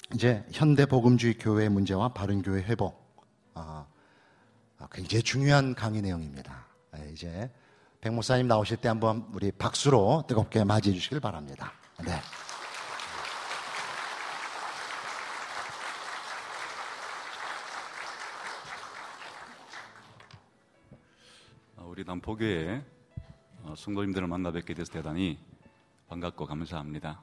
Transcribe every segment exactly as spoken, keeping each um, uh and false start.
이제 현대 복음주의 교회 문제와 바른 교회 회복, 아, 굉장히 중요한 강의 내용입니다. 이제 백 목사님 나오실 때 한번 우리 박수로 뜨겁게 맞이해 주시길 바랍니다. 네. 우리 남포교회 성도님들을 만나 뵙게 돼서 대단히 반갑고 감사합니다.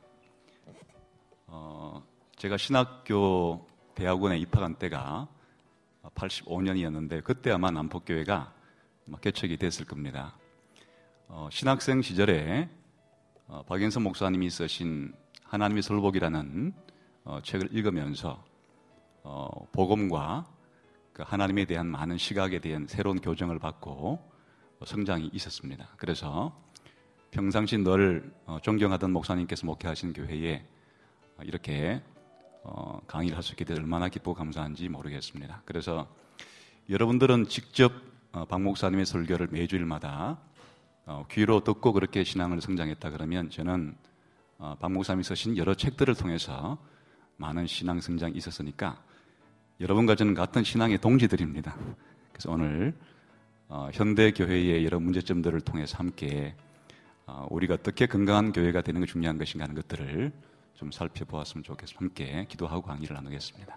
어, 제가 신학교 대학원에 입학한 때가 팔십오 년이었는데 그때 아마 남포교회가 개척이 됐을 겁니다. 어, 신학생 시절에 어, 박영선 목사님이 쓰신 하나님의 설복이라는 어, 책을 읽으면서 어, 복음과 그 하나님에 대한 많은 시각에 대한 새로운 교정을 받고 어, 성장이 있었습니다. 그래서 평상시 늘 어, 존경하던 목사님께서 목회하신 교회에 어, 이렇게 어, 강의를 할 수 있게 돼서 얼마나 기쁘고 감사한지 모르겠습니다. 그래서 여러분들은 직접 어, 박 목사님의 설교를 매주일마다 어, 귀로 듣고 그렇게 신앙을 성장했다 그러면 저는 어, 박 목사님이 쓰신 여러 책들을 통해서 많은 신앙 성장이 있었으니까 여러분과 저는 같은 신앙의 동지들입니다. 그래서 오늘 어, 현대 교회의 여러 문제점들을 통해서 함께 어, 우리가 어떻게 건강한 교회가 되는 게 중요한 것인가 하는 것들을 좀 살펴보았으면 좋겠습니다. 함께 기도하고 강의를 나누겠습니다.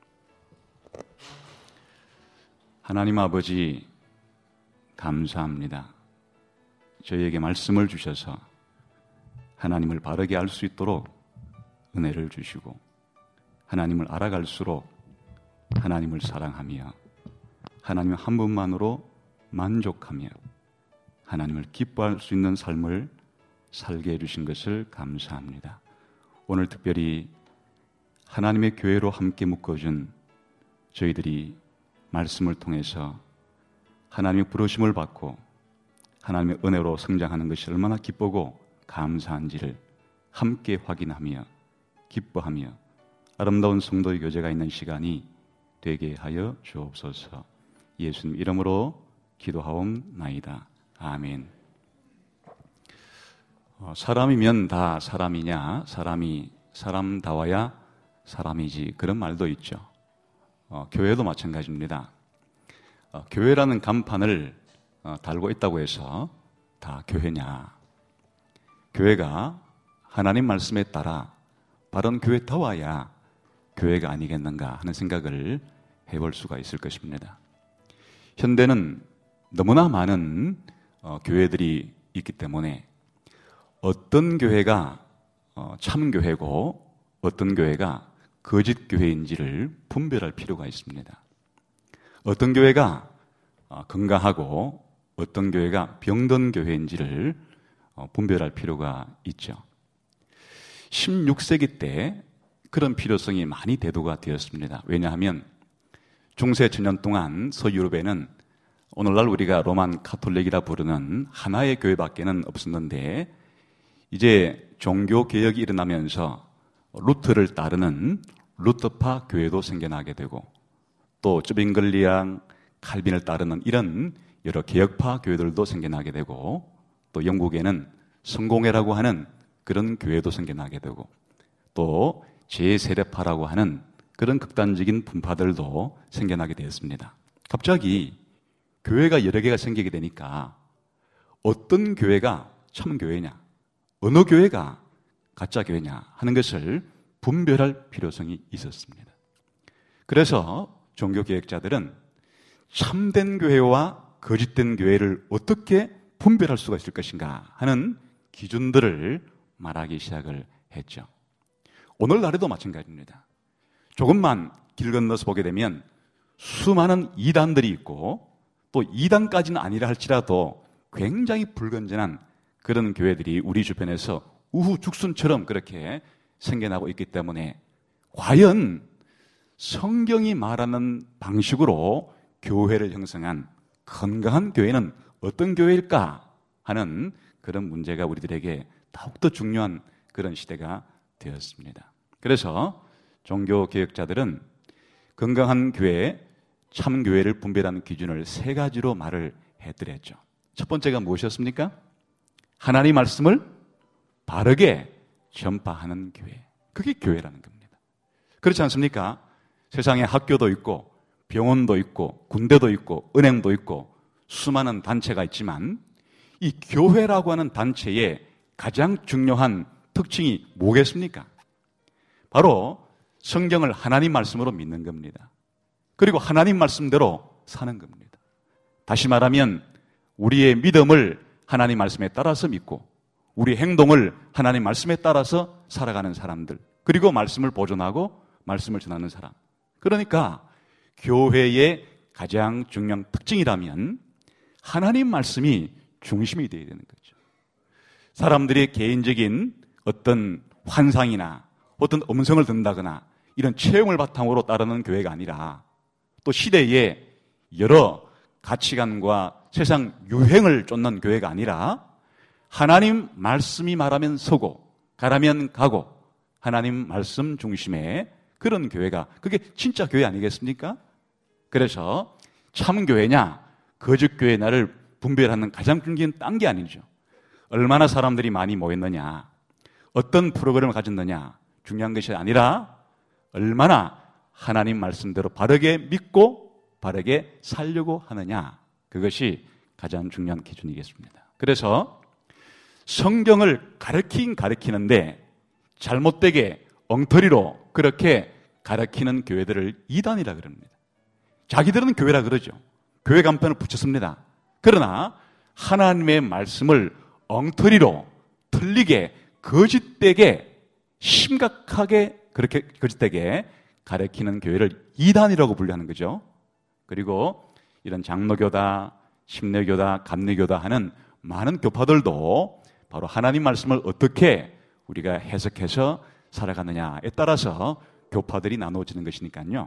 하나님 아버지 감사합니다. 저희에게 말씀을 주셔서 하나님을 바르게 알 수 있도록 은혜를 주시고 하나님을 알아갈수록 하나님을 사랑하며 하나님 한 분만으로 만족하며 하나님을 기뻐할 수 있는 삶을 살게 해주신 것을 감사합니다. 오늘 특별히 하나님의 교회로 함께 묶어준 저희들이 말씀을 통해서 하나님의 부르심을 받고 하나님의 은혜로 성장하는 것이 얼마나 기쁘고 감사한지를 함께 확인하며 기뻐하며 아름다운 성도의 교제가 있는 시간이 되게 하여 주옵소서. 예수님 이름으로 기도하옵나이다. 아멘. 어, 사람이면 다 사람이냐? 사람이 사람다워야 사람이지. 그런 말도 있죠. 어, 교회도 마찬가지입니다. 어, 교회라는 간판을 어, 달고 있다고 해서 다 교회냐? 교회가 하나님 말씀에 따라 바른 교회다워야 교회가 아니겠는가 하는 생각을 해볼 수가 있을 것입니다. 현대는 너무나 많은 어, 교회들이 있기 때문에 어떤 교회가 어, 참 교회고 어떤 교회가 거짓 교회인지를 분별할 필요가 있습니다. 어떤 교회가 어, 건강하고 어떤 교회가 병든 교회인지를 어, 분별할 필요가 있죠. 십육 세기 때 그런 필요성이 많이 대두가 되었습니다. 왜냐하면 중세 천년 동안 서유럽에는 오늘날 우리가 로만 카톨릭이라 부르는 하나의 교회밖에는 없었는데 이제 종교 개혁이 일어나면서 루터를 따르는 루터파 교회도 생겨나게 되고 또 쯔빙글리앙, 칼빈을 따르는 이런 여러 개혁파 교회들도 생겨나게 되고 또 영국에는 성공회라고 하는 그런 교회도 생겨나게 되고 또 제세례파라고 하는 그런 극단적인 분파들도 생겨나게 되었습니다. 갑자기 교회가 여러 개가 생기게 되니까 어떤 교회가 참 교회냐, 어느 교회가 가짜 교회냐 하는 것을 분별할 필요성이 있었습니다. 그래서 종교개혁자들은 참된 교회와 거짓된 교회를 어떻게 분별할 수가 있을 것인가 하는 기준들을 말하기 시작을 했죠. 오늘날에도 마찬가지입니다. 조금만 길 건너서 보게 되면 수많은 이단들이 있고 또 이단까지는 아니라 할지라도 굉장히 불건전한 그런 교회들이 우리 주변에서 우후죽순처럼 그렇게 생겨나고 있기 때문에 과연 성경이 말하는 방식으로 교회를 형성한 건강한 교회는 어떤 교회일까 하는 그런 문제가 우리들에게 더욱더 중요한 그런 시대가 되었습니다. 그래서 종교개혁자들은 건강한 교회, 참 교회를 분별하는 기준을 세 가지로 말을 해드렸죠. 첫 번째가 무엇이었습니까? 하나님 말씀을 바르게 전파하는 교회. 그게 교회라는 겁니다. 그렇지 않습니까? 세상에 학교도 있고 병원도 있고 군대도 있고 은행도 있고 수많은 단체가 있지만 이 교회라고 하는 단체의 가장 중요한 특징이 뭐겠습니까? 바로 성경을 하나님 말씀으로 믿는 겁니다. 그리고 하나님 말씀대로 사는 겁니다. 다시 말하면 우리의 믿음을 하나님 말씀에 따라서 믿고 우리 행동을 하나님 말씀에 따라서 살아가는 사람들, 그리고 말씀을 보존하고 말씀을 전하는 사람. 그러니까 교회의 가장 중요한 특징이라면 하나님 말씀이 중심이 되어야 되는 거죠. 사람들의 개인적인 어떤 환상이나 어떤 음성을 듣는다거나 이런 체험을 바탕으로 따르는 교회가 아니라 또 시대에 여러 가치관과 세상 유행을 쫓는 교회가 아니라 하나님 말씀이 말하면 서고 가라면 가고 하나님 말씀 중심의 그런 교회가, 그게 진짜 교회 아니겠습니까? 그래서 참 교회냐 거짓 교회냐를 분별하는 가장 중요한 단계 아니죠. 얼마나 사람들이 많이 모였느냐, 어떤 프로그램을 가졌느냐 중요한 것이 아니라 얼마나 하나님 말씀대로 바르게 믿고 바르게 살려고 하느냐, 그것이 가장 중요한 기준이겠습니다. 그래서 성경을 가르치긴 가르치는데 잘못되게 엉터리로 그렇게 가르치는 교회들을 이단이라 그럽니다. 자기들은 교회라 그러죠. 교회 간판을 붙였습니다. 그러나 하나님의 말씀을 엉터리로 틀리게 거짓되게 심각하게 그렇게 거짓되게 가르치는 교회를 이단이라고 분류하는 거죠. 그리고 이런 장로교다, 심내교다, 감리교다 하는 많은 교파들도 바로 하나님 말씀을 어떻게 우리가 해석해서 살아가느냐에 따라서 교파들이 나누어지는 것이니까요.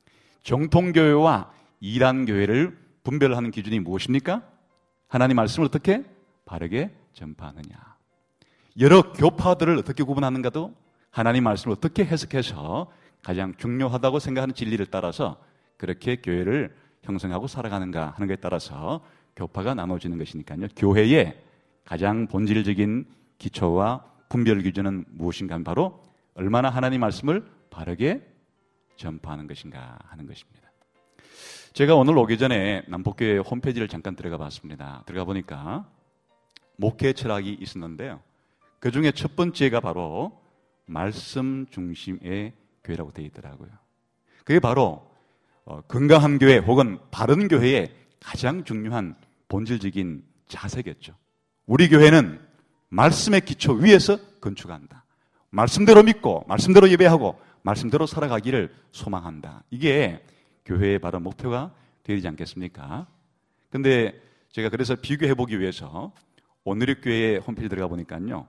정통교회와 이단교회를 분별하는 기준이 무엇입니까? 하나님 말씀을 어떻게 바르게 전파하느냐. 여러 교파들을 어떻게 구분하는가도 하나님 말씀을 어떻게 해석해서 가장 중요하다고 생각하는 진리를 따라서 그렇게 교회를 형성하고 살아가는가 하는 것에 따라서 교파가 나눠지는 것이니까요. 교회의 가장 본질적인 기초와 분별 기준은 무엇인가 하면 바로 얼마나 하나님 말씀을 바르게 전파하는 것인가 하는 것입니다. 제가 오늘 오기 전에 남북교회 홈페이지를 잠깐 들어가 봤습니다. 들어가 보니까 목회 철학이 있었는데요. 그 중에 첫 번째가 바로 말씀 중심의 교회라고 되어 있더라고요. 그게 바로 건강한 교회 혹은 바른 교회의 가장 중요한 본질적인 자세겠죠. 우리 교회는 말씀의 기초 위에서 건축한다. 말씀대로 믿고 말씀대로 예배하고 말씀대로 살아가기를 소망한다. 이게 교회의 바로 목표가 되지 않겠습니까? 근데 제가 그래서 비교해보기 위해서 오늘의 교회 홈페이지 들어가 보니까요.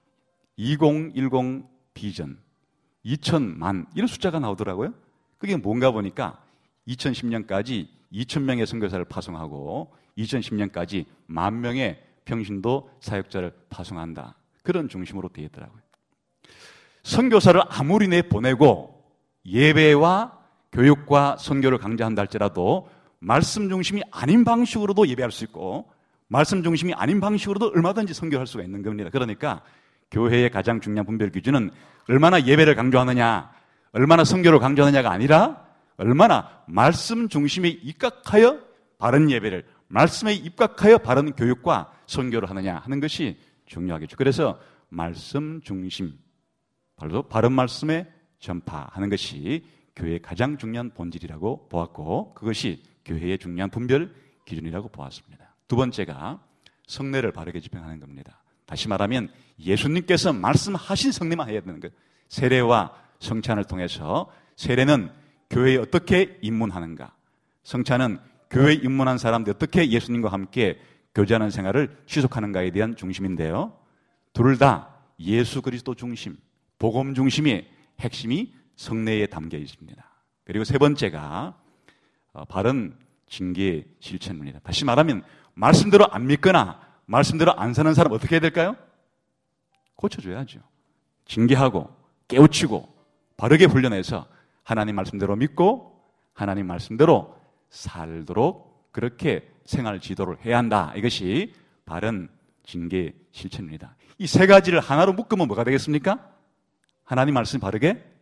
이천십 비전, 이천만 이런 숫자가 나오더라고요. 그게 뭔가 보니까 이천십 년까지 이천 명의 선교사를 파송하고 이천십 년까지 만 명의 평신도 사역자를 파송한다. 그런 중심으로 되어 있더라고요. 선교사를 아무리 내보내고 예배와 교육과 선교를 강조한다 할지라도 말씀 중심이 아닌 방식으로도 예배할 수 있고 말씀 중심이 아닌 방식으로도 얼마든지 선교할 수가 있는 겁니다. 그러니까 교회의 가장 중요한 분별 기준은 얼마나 예배를 강조하느냐, 얼마나 선교를 강조하느냐가 아니라 얼마나 말씀 중심에 입각하여 바른 예배를, 말씀에 입각하여 바른 교육과 선교를 하느냐 하는 것이 중요하겠죠. 그래서 말씀 중심, 바로 바른 말씀의 전파하는 것이 교회의 가장 중요한 본질이라고 보았고 그것이 교회의 중요한 분별 기준이라고 보았습니다. 두 번째가 성례를 바르게 집행하는 겁니다. 다시 말하면 예수님께서 말씀하신 성례만 해야 되는 거예요. 세례와 성찬을 통해서 세례는 교회에 어떻게 입문하는가, 성찬은 교회에 입문한 사람들이 어떻게 예수님과 함께 교제하는 생활을 지속하는가에 대한 중심인데요. 둘 다 예수 그리스도 중심, 복음 중심의 핵심이 성례에 담겨 있습니다. 그리고 세 번째가 바른 징계 실천입니다. 다시 말하면 말씀대로 안 믿거나 말씀대로 안 사는 사람 어떻게 해야 될까요? 고쳐줘야죠. 징계하고 깨우치고 바르게 훈련해서 하나님 말씀대로 믿고 하나님 말씀대로 살도록 그렇게 생활 지도를 해야 한다. 이것이 바른 징계 실천입니다. 이 세 가지를 하나로 묶으면 뭐가 되겠습니까? 하나님 말씀 바르게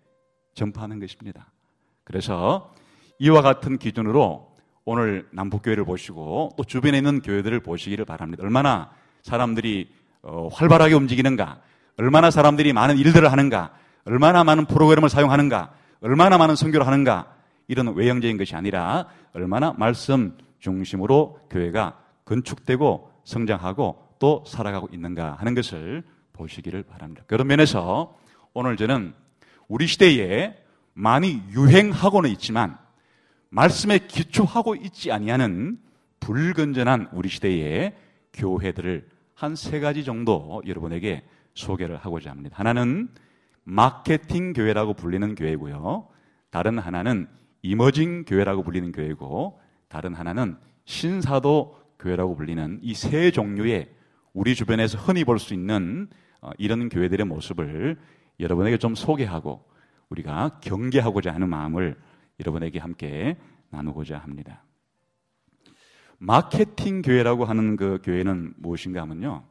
전파하는 것입니다. 그래서 이와 같은 기준으로 오늘 남북교회를 보시고 또 주변에 있는 교회들을 보시기를 바랍니다. 얼마나 사람들이 어, 활발하게 움직이는가, 얼마나 사람들이 많은 일들을 하는가, 얼마나 많은 프로그램을 사용하는가, 얼마나 많은 선교를 하는가, 이런 외형적인 것이 아니라 얼마나 말씀 중심으로 교회가 건축되고 성장하고 또 살아가고 있는가 하는 것을 보시기를 바랍니다. 그런 면에서 오늘 저는 우리 시대에 많이 유행하고는 있지만 말씀에 기초하고 있지 아니하는 불건전한 우리 시대의 교회들을 한 세 가지 정도 여러분에게 소개를 하고자 합니다. 하나는 마케팅 교회라고 불리는 교회고요. 다른 하나는 이머징 교회라고 불리는 교회고, 다른 하나는 신사도 교회라고 불리는 이 세 종류의 우리 주변에서 흔히 볼 수 있는 이런 교회들의 모습을 여러분에게 좀 소개하고 우리가 경계하고자 하는 마음을 여러분에게 함께 나누고자 합니다. 마케팅 교회라고 하는 그 교회는 무엇인가 하면요,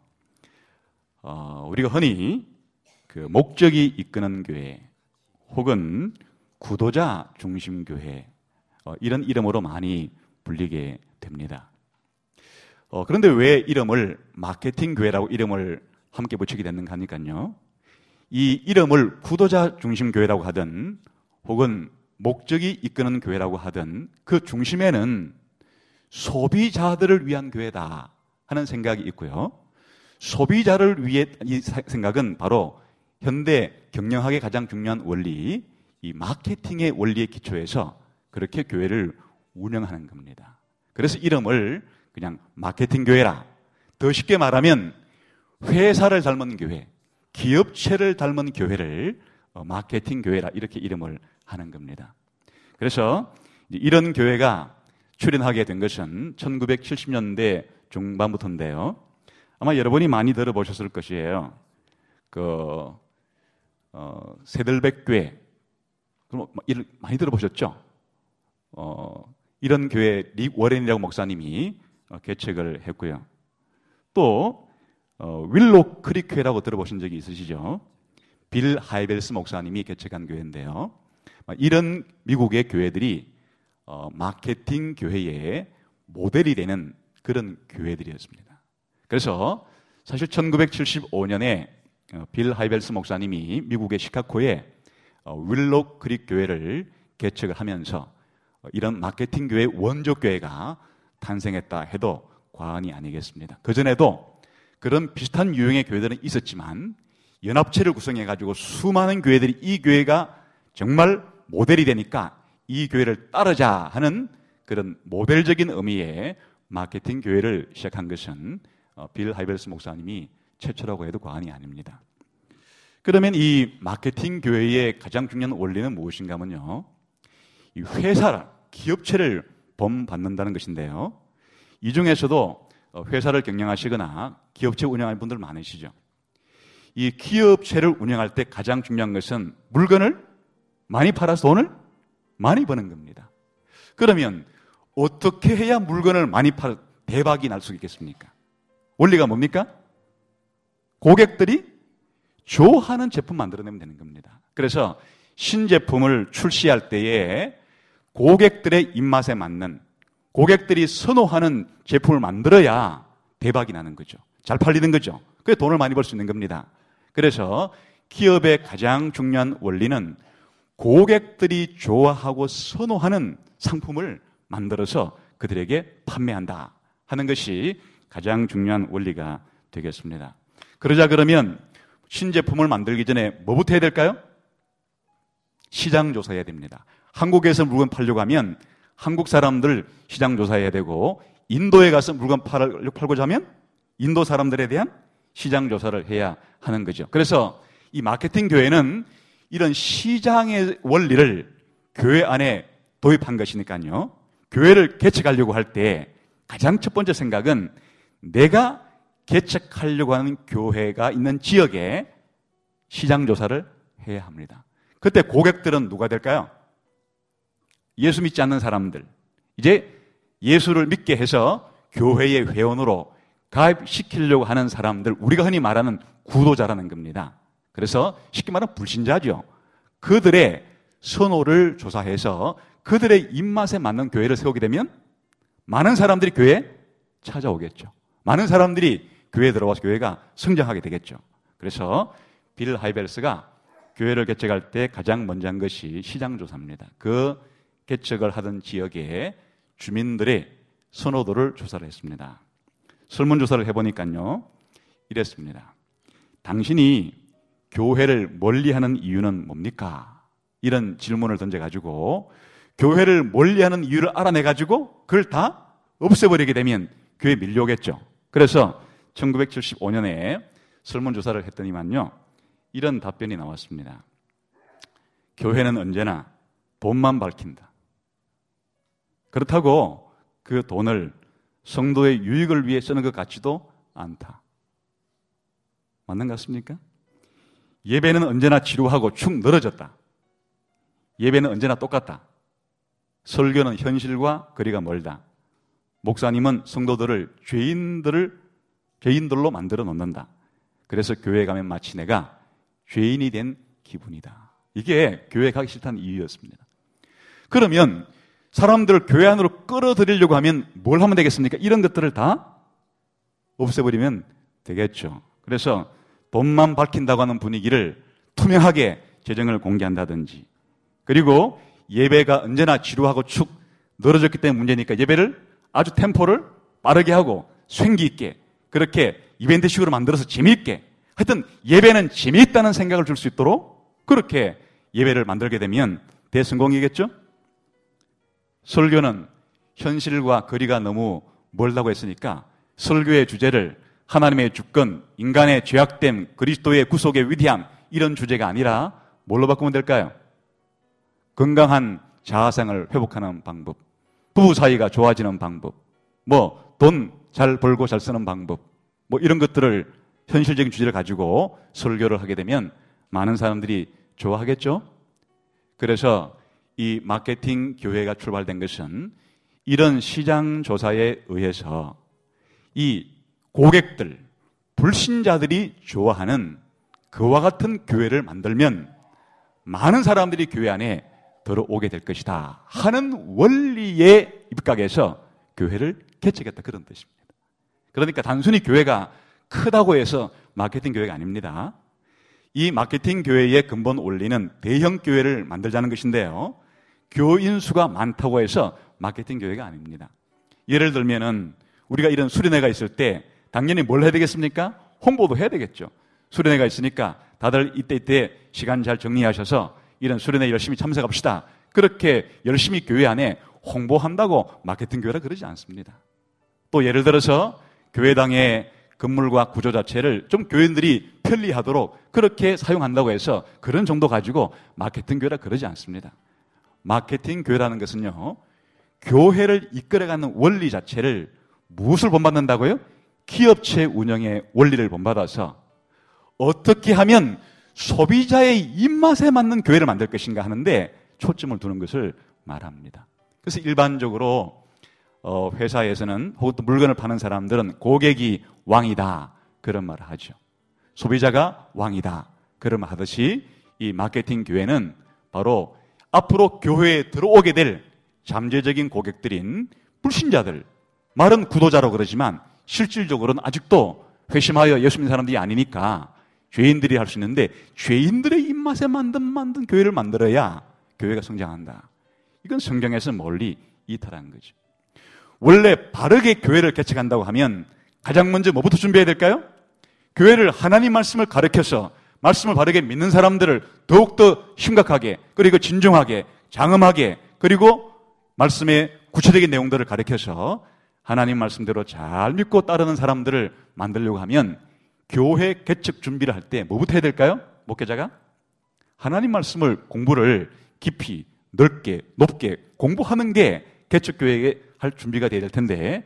어, 우리가 흔히 그 목적이 이끄는 교회 혹은 구도자 중심 교회, 어, 이런 이름으로 많이 불리게 됩니다. 어, 그런데 왜 이름을 마케팅 교회라고 이름을 함께 붙이게 됐는가 하니까요, 이 이름을 구도자 중심 교회라고 하든 혹은 목적이 이끄는 교회라고 하든 그 중심에는 소비자들을 위한 교회다 하는 생각이 있고요. 소비자를 위해 이 생각은 바로 현대 경영학의 가장 중요한 원리, 이 마케팅의 원리에 기초해서 그렇게 교회를 운영하는 겁니다. 그래서 이름을 그냥 마케팅 교회라, 더 쉽게 말하면 회사를 닮은 교회, 기업체를 닮은 교회를 마케팅 교회라 이렇게 이름을 하는 겁니다. 그래서 이런 교회가 출현하게 된 것은 천구백칠십 년대 중반부터인데요. 아마 여러분이 많이 들어보셨을 것이에요. 그 어, 세들백 교회, 그럼 많이 들어보셨죠? 어, 이런 교회 릭 워렌이라고 목사님이 개척을 했고요. 또 어, 윌로 크릭 교회라고 들어보신 적이 있으시죠? 빌 하이벨스 목사님이 개척한 교회인데요. 이런 미국의 교회들이 어, 마케팅 교회의 모델이 되는 그런 교회들이었습니다. 그래서 사실 천구백칠십오 년에 어, 빌 하이벨스 목사님이 미국의 시카고에 어, 윌로 크릭 교회를 개척을 하면서 어, 이런 마케팅 교회 원조 교회가 탄생했다 해도 과언이 아니겠습니다. 그전에도 그런 비슷한 유형의 교회들은 있었지만 연합체를 구성해가지고 수많은 교회들이 이 교회가 정말 모델이 되니까 이 교회를 따르자 하는 그런 모델적인 의미의 마케팅 교회를 시작한 것은 빌 하이벨스 목사님이 최초라고 해도 과언이 아닙니다. 그러면 이 마케팅 교회의 가장 중요한 원리는 무엇인가 하면요, 이 회사를, 기업체를 본받는다는 것인데요. 이 중에서도 회사를 경영하시거나 기업체 운영하는 분들 많으시죠. 이 기업체를 운영할 때 가장 중요한 것은 물건을 많이 팔아서 돈을 많이 버는 겁니다. 그러면 어떻게 해야 물건을 많이 팔아 대박이 날 수 있겠습니까? 원리가 뭡니까? 고객들이 좋아하는 제품 만들어내면 되는 겁니다. 그래서 신제품을 출시할 때에 고객들의 입맛에 맞는, 고객들이 선호하는 제품을 만들어야 대박이 나는 거죠. 잘 팔리는 거죠. 그래서 돈을 많이 벌 수 있는 겁니다. 그래서 기업의 가장 중요한 원리는 고객들이 좋아하고 선호하는 상품을 만들어서 그들에게 판매한다 하는 것이 가장 중요한 원리가 되겠습니다. 그러자 그러면 신제품을 만들기 전에 뭐부터 해야 될까요? 시장 조사해야 됩니다. 한국에서 물건 팔려고 하면 한국 사람들 시장 조사해야 되고, 인도에 가서 물건 팔고자 하면 인도 사람들에 대한 시장 조사를 해야 하는 거죠. 그래서 이 마케팅 교회는 이런 시장의 원리를 교회 안에 도입한 것이니까요. 교회를 개척하려고 할 때 가장 첫 번째 생각은 내가 개척하려고 하는 교회가 있는 지역에 시장 조사를 해야 합니다. 그때 고객들은 누가 될까요? 예수 믿지 않는 사람들, 이제 예수를 믿게 해서 교회의 회원으로 가입시키려고 하는 사람들, 우리가 흔히 말하는 구도자라는 겁니다. 그래서 쉽게 말하면 불신자죠. 그들의 선호를 조사해서 그들의 입맛에 맞는 교회를 세우게 되면 많은 사람들이 교회에 찾아오겠죠. 많은 사람들이 교회에 들어와서 교회가 성장하게 되겠죠. 그래서 빌 하이벨스가 교회를 개척할 때 가장 먼저 한 것이 시장조사입니다. 그 개척을 하던 지역의 주민들의 선호도를 조사를 했습니다. 설문조사를 해보니까요, 이랬습니다. 당신이 교회를 멀리하는 이유는 뭡니까? 이런 질문을 던져가지고 교회를 멀리하는 이유를 알아내가지고 그걸 다 없애버리게 되면 교회에 밀려오겠죠. 그래서 천구백칠십오 년에 설문조사를 했더니만요, 이런 답변이 나왔습니다. 교회는 언제나 돈만 밝힌다. 그렇다고 그 돈을 성도의 유익을 위해 쓰는 것 같지도 않다. 맞는 것 같습니까? 예배는 언제나 지루하고 축 늘어졌다. 예배는 언제나 똑같다. 설교는 현실과 거리가 멀다. 목사님은 성도들을 죄인들을 죄인들로 만들어 놓는다. 그래서 교회에 가면 마치 내가 죄인이 된 기분이다. 이게 교회 가기 싫다는 이유였습니다. 그러면 사람들을 교회 안으로 끌어들이려고 하면 뭘 하면 되겠습니까? 이런 것들을 다 없애버리면 되겠죠. 그래서 돈만 밝힌다고 하는 분위기를 투명하게 재정을 공개한다든지, 그리고 예배가 언제나 지루하고 축 늘어졌기 때문에 문제니까 예배를 아주 템포를 빠르게 하고 쐐기 있게 그렇게 이벤트식으로 만들어서 재미있게, 하여튼 예배는 재미있다는 생각을 줄 수 있도록 그렇게 예배를 만들게 되면 대성공이겠죠? 설교는 현실과 거리가 너무 멀다고 했으니까 설교의 주제를 하나님의 주권, 인간의 죄악됨, 그리스도의 구속의 위대함, 이런 주제가 아니라 뭘로 바꾸면 될까요? 건강한 자아생활을 회복하는 방법, 부부 사이가 좋아지는 방법, 뭐 돈 잘 벌고 잘 쓰는 방법, 뭐 이런 것들을 현실적인 주제를 가지고 설교를 하게 되면 많은 사람들이 좋아하겠죠? 그래서 이 마케팅 교회가 출발된 것은 이런 시장 조사에 의해서 이 고객들, 불신자들이 좋아하는 그와 같은 교회를 만들면 많은 사람들이 교회 안에 들어오게 될 것이다 하는 원리에 입각해서 교회를 개척했다, 그런 뜻입니다. 그러니까 단순히 교회가 크다고 해서 마케팅 교회가 아닙니다. 이 마케팅 교회의 근본 원리는 대형 교회를 만들자는 것인데요, 교인 수가 많다고 해서 마케팅 교회가 아닙니다. 예를 들면은 우리가 이런 수련회가 있을 때 당연히 뭘 해야 되겠습니까? 홍보도 해야 되겠죠. 수련회가 있으니까 다들 이때 이때 시간 잘 정리하셔서 이런 수련회 열심히 참석합시다. 그렇게 열심히 교회 안에 홍보한다고 마케팅 교회라 그러지 않습니다. 또 예를 들어서 교회당의 건물과 구조 자체를 좀 교인들이 편리하도록 그렇게 사용한다고 해서 그런 정도 가지고 마케팅 교회라 그러지 않습니다. 마케팅 교회라는 것은요, 교회를 이끌어가는 원리 자체를 무엇을 본받는다고요? 기업체 운영의 원리를 본받아서 어떻게 하면 소비자의 입맛에 맞는 교회를 만들 것인가 하는데 초점을 두는 것을 말합니다. 그래서 일반적으로 어, 회사에서는 혹은 또 물건을 파는 사람들은 고객이 왕이다, 그런 말을 하죠. 소비자가 왕이다, 그런 말 하듯이 이 마케팅 교회는 바로 앞으로 교회에 들어오게 될 잠재적인 고객들인 불신자들, 말은 구도자로 그러지만 실질적으로는 아직도 회심하여 예수 믿는 사람들이 아니니까 죄인들이 할 수 있는데, 죄인들의 입맛에 만든 만든 교회를 만들어야 교회가 성장한다. 이건 성경에서 멀리 이탈한 거죠. 원래 바르게 교회를 개척한다고 하면 가장 먼저 뭐부터 준비해야 될까요? 교회를 하나님 말씀을 가르쳐서 말씀을 바르게 믿는 사람들을 더욱더 심각하게, 그리고 진중하게, 장엄하게, 그리고 말씀의 구체적인 내용들을 가르쳐서 하나님 말씀대로 잘 믿고 따르는 사람들을 만들려고 하면 교회 개척 준비를 할 때 뭐부터 해야 될까요? 목회자가 하나님 말씀을 공부를 깊이, 넓게, 높게 공부하는 게 개척교회에 할 준비가 돼야 될 텐데,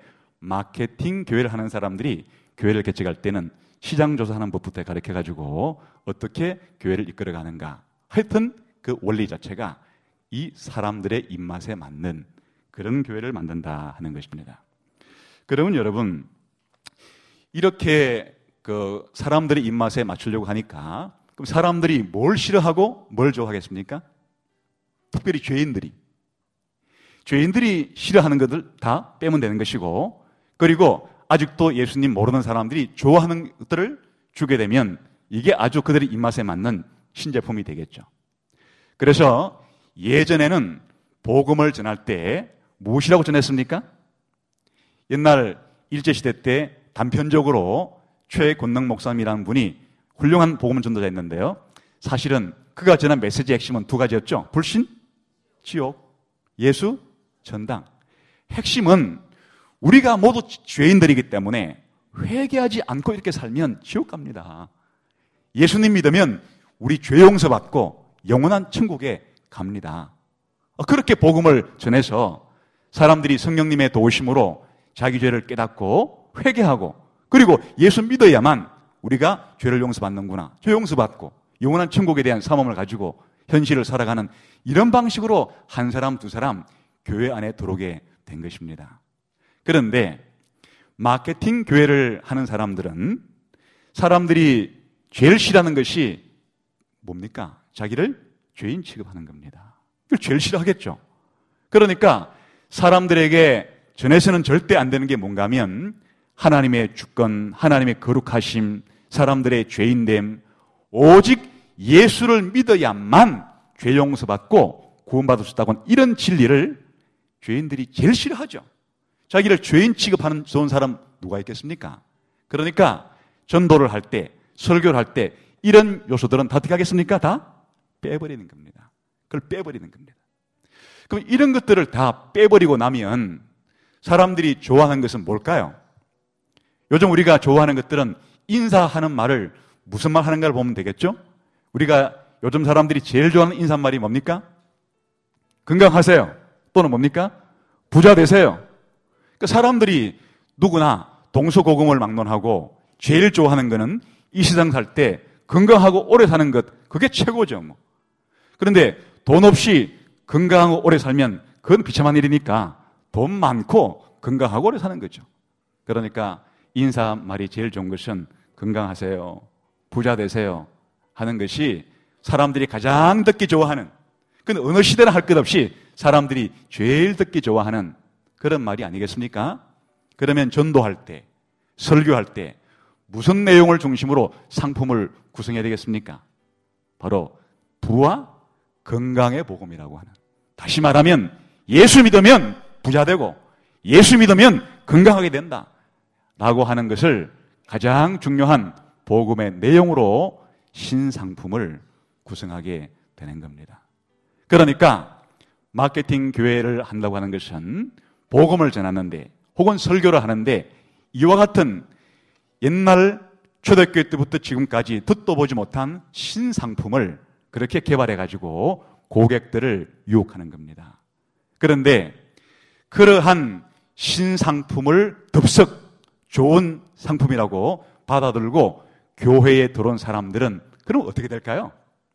마케팅 교회를 하는 사람들이 교회를 개척할 때는 시장조사하는 법부터 가르쳐가지고 어떻게 교회를 이끌어가는가, 하여튼 그 원리 자체가 이 사람들의 입맛에 맞는 그런 교회를 만든다 하는 것입니다. 그러면 여러분, 이렇게 그 사람들의 입맛에 맞추려고 하니까 그럼 사람들이 뭘 싫어하고 뭘 좋아하겠습니까? 특별히 죄인들이 죄인들이 싫어하는 것들 다 빼면 되는 것이고, 그리고 아직도 예수님 모르는 사람들이 좋아하는 것들을 주게 되면 이게 아주 그들의 입맛에 맞는 신제품이 되겠죠. 그래서 예전에는 복음을 전할 때 무엇이라고 전했습니까? 옛날 일제시대 때 단편적으로 최권능 목사님이라는 분이 훌륭한 복음 전도자였는데요. 사실은 그가 전한 메시지의 핵심은 두 가지였죠. 불신, 지옥, 예수, 전당. 핵심은 우리가 모두 죄인들이기 때문에 회개하지 않고 이렇게 살면 지옥 갑니다. 예수님 믿으면 우리 죄 용서받고 영원한 천국에 갑니다. 그렇게 복음을 전해서 사람들이 성령님의 도우심으로 자기 죄를 깨닫고 회개하고, 그리고 예수 믿어야만 우리가 죄를 용서받는구나, 죄 용서받고 영원한 천국에 대한 사모를 가지고 현실을 살아가는, 이런 방식으로 한 사람 두 사람 교회 안에 들어오게 된 것입니다. 그런데 마케팅 교회를 하는 사람들은 사람들이 죄를 싫어하는 것이 뭡니까? 자기를 죄인 취급하는 겁니다. 이걸 죄를 싫어하겠죠. 그러니까 사람들에게 전해서는 절대 안 되는 게 뭔가 하면 하나님의 주권, 하나님의 거룩하심, 사람들의 죄인됨, 오직 예수를 믿어야만 죄 용서받고 구원받을 수 있다고, 이런 진리를 죄인들이 제일 싫어하죠. 자기를 죄인 취급하는 좋은 사람 누가 있겠습니까? 그러니까 전도를 할 때, 설교를 할 때 이런 요소들은 다 어떻게 하겠습니까? 다 빼버리는 겁니다. 그걸 빼버리는 겁니다. 그럼 이런 것들을 다 빼버리고 나면 사람들이 좋아하는 것은 뭘까요? 요즘 우리가 좋아하는 것들은 인사하는 말을 무슨 말 하는가를 보면 되겠죠? 우리가 요즘 사람들이 제일 좋아하는 인사말이 뭡니까? 건강하세요. 또는 뭡니까? 부자 되세요. 그러니까 사람들이 누구나 동서고금을 막론하고 제일 좋아하는 거는 이 세상 살 때 건강하고 오래 사는 것, 그게 최고죠. 뭐. 그런데 돈 없이 건강하고 오래 살면 그건 비참한 일이니까 돈 많고 건강하고 오래 사는 거죠. 그러니까 인사말이 제일 좋은 것은 건강하세요, 부자 되세요 하는 것이 사람들이 가장 듣기 좋아하는, 그건 어느 시대나 할 것 없이 사람들이 제일 듣기 좋아하는 그런 말이 아니겠습니까? 그러면 전도할 때, 설교할 때 무슨 내용을 중심으로 상품을 구성해야 되겠습니까? 바로 부와 건강의 복음이라고 하는, 다시 말하면 예수 믿으면 부자 되고 예수 믿으면 건강하게 된다 라고 하는 것을 가장 중요한 복음의 내용으로 신상품을 구성하게 되는 겁니다. 그러니까 마케팅 교회를 한다고 하는 것은 복음을 전하는데 혹은 설교를 하는데 이와 같은 옛날 초대교회 때부터 지금까지 듣도 보지 못한 신상품을 그렇게 개발해가지고 고객들을 유혹하는 겁니다. 그런데 그러한 신상품을 덥석 좋은 상품이라고 받아들고 교회에 들어온 사람들은 그럼 어떻게 될까요?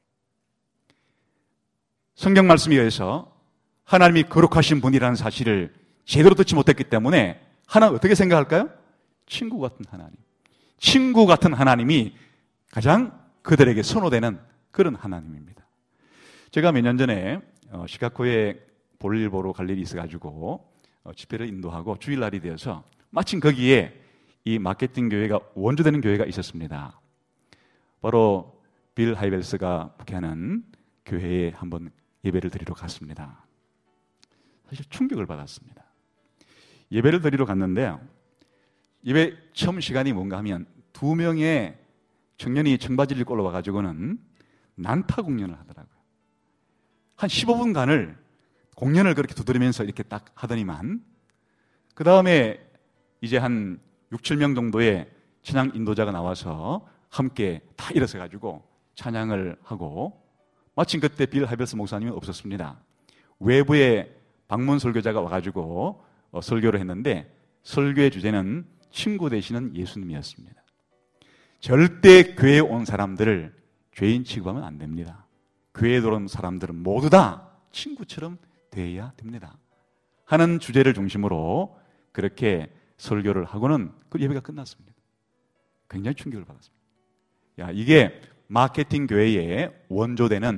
성경 말씀에 의해서 하나님이 거룩하신 분이라는 사실을 제대로 듣지 못했기 때문에 하나님 어떻게 생각할까요? 친구 같은 하나님. 친구 같은 하나님이 가장 그들에게 선호되는 그런 하나님입니다. 제가 몇 년 전에 시카고에 볼일 보러 갈 일이 있어가지고 집회를 인도하고 주일날이 되어서 마침 거기에 이 마케팅 교회가 원조되는 교회가 있었습니다. 바로 빌 하이벨스가 목회하는 교회에 한번 예배를 드리러 갔습니다. 사실 충격을 받았습니다. 예배를 드리러 갔는데요, 예배 처음 시간이 뭔가 하면 두 명의 청년이 청바지를 입고 올라와가지고는 난타 공연을 하더라고요. 한 십오 분간을 공연을 그렇게 두드리면서 이렇게 딱 하더니만 그 다음에 이제 한 육, 칠 명 정도의 찬양 인도자가 나와서 함께 다 일어서가지고 찬양을 하고, 마침 그때 빌 하이벨스 목사님은 없었습니다. 외부에 방문 설교자가 와가지고 어, 설교를 했는데 설교의 주제는 친구 되시는 예수님이었습니다. 절대 교회에 온 사람들을 죄인 취급하면 안 됩니다. 교회에 들어온 사람들은 모두 다 친구처럼 돼야 됩니다 하는 주제를 중심으로 그렇게 설교를 하고는 그 예배가 끝났습니다. 굉장히 충격을 받았습니다. 야, 이게 마케팅 교회의 원조되는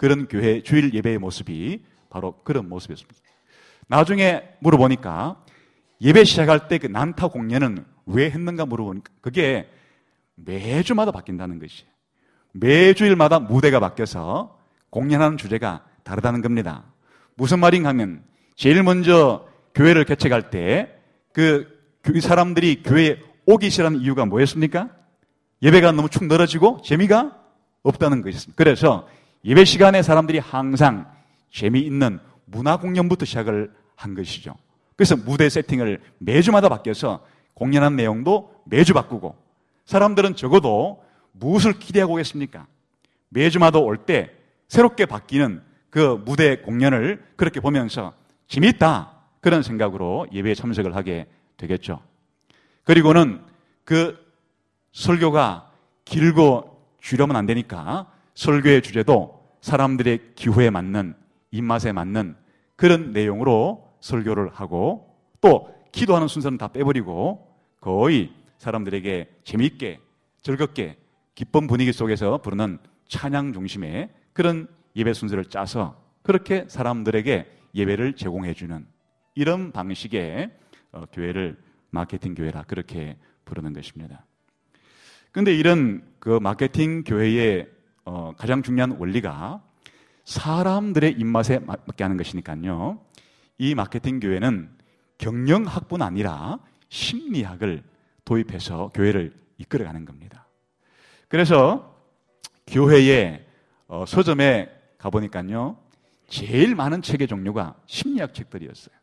그런 교회 주일 예배의 모습이 바로 그런 모습이었습니다. 나중에 물어보니까 예배 시작할 때 그 난타 공연은 왜 했는가 물어보니까 그게 매주마다 바뀐다는 것이에요. 매주일마다 무대가 바뀌어서 공연하는 주제가 다르다는 겁니다. 무슨 말인가 하면 제일 먼저 교회를 개척할 때 그 사람들이 교회에 오기 싫어하는 이유가 뭐였습니까? 예배가 너무 축 늘어지고 재미가 없다는 것이었습니다. 그래서 예배 시간에 사람들이 항상 재미있는 문화 공연부터 시작을 한 것이죠. 그래서 무대 세팅을 매주마다 바뀌어서 공연한 내용도 매주 바꾸고 사람들은 적어도 무엇을 기대하고 오겠습니까? 매주마다 올 때 새롭게 바뀌는 그 무대 공연을 그렇게 보면서 재미있다 그런 생각으로 예배에 참석을 하게 되겠죠. 그리고는 그 설교가 길고 줄이면 안 되니까 설교의 주제도 사람들의 기호에 맞는 입맛에 맞는 그런 내용으로 설교를 하고 또 기도하는 순서는 다 빼버리고 거의 사람들에게 재미있게 즐겁게 기쁜 분위기 속에서 부르는 찬양 중심의 그런 예배 순서를 짜서 그렇게 사람들에게 예배를 제공해주는 이런 방식의 어, 교회를 마케팅 교회라 그렇게 부르는 것입니다. 그런데 이런 그 마케팅 교회의 어, 가장 중요한 원리가 사람들의 입맛에 맞게 하는 것이니까요. 이 마케팅 교회는 경영학뿐 아니라 심리학을 도입해서 교회를 이끌어가는 겁니다. 그래서 교회의 어, 서점에 가보니까요. 제일 많은 책의 종류가 심리학 책들이었어요.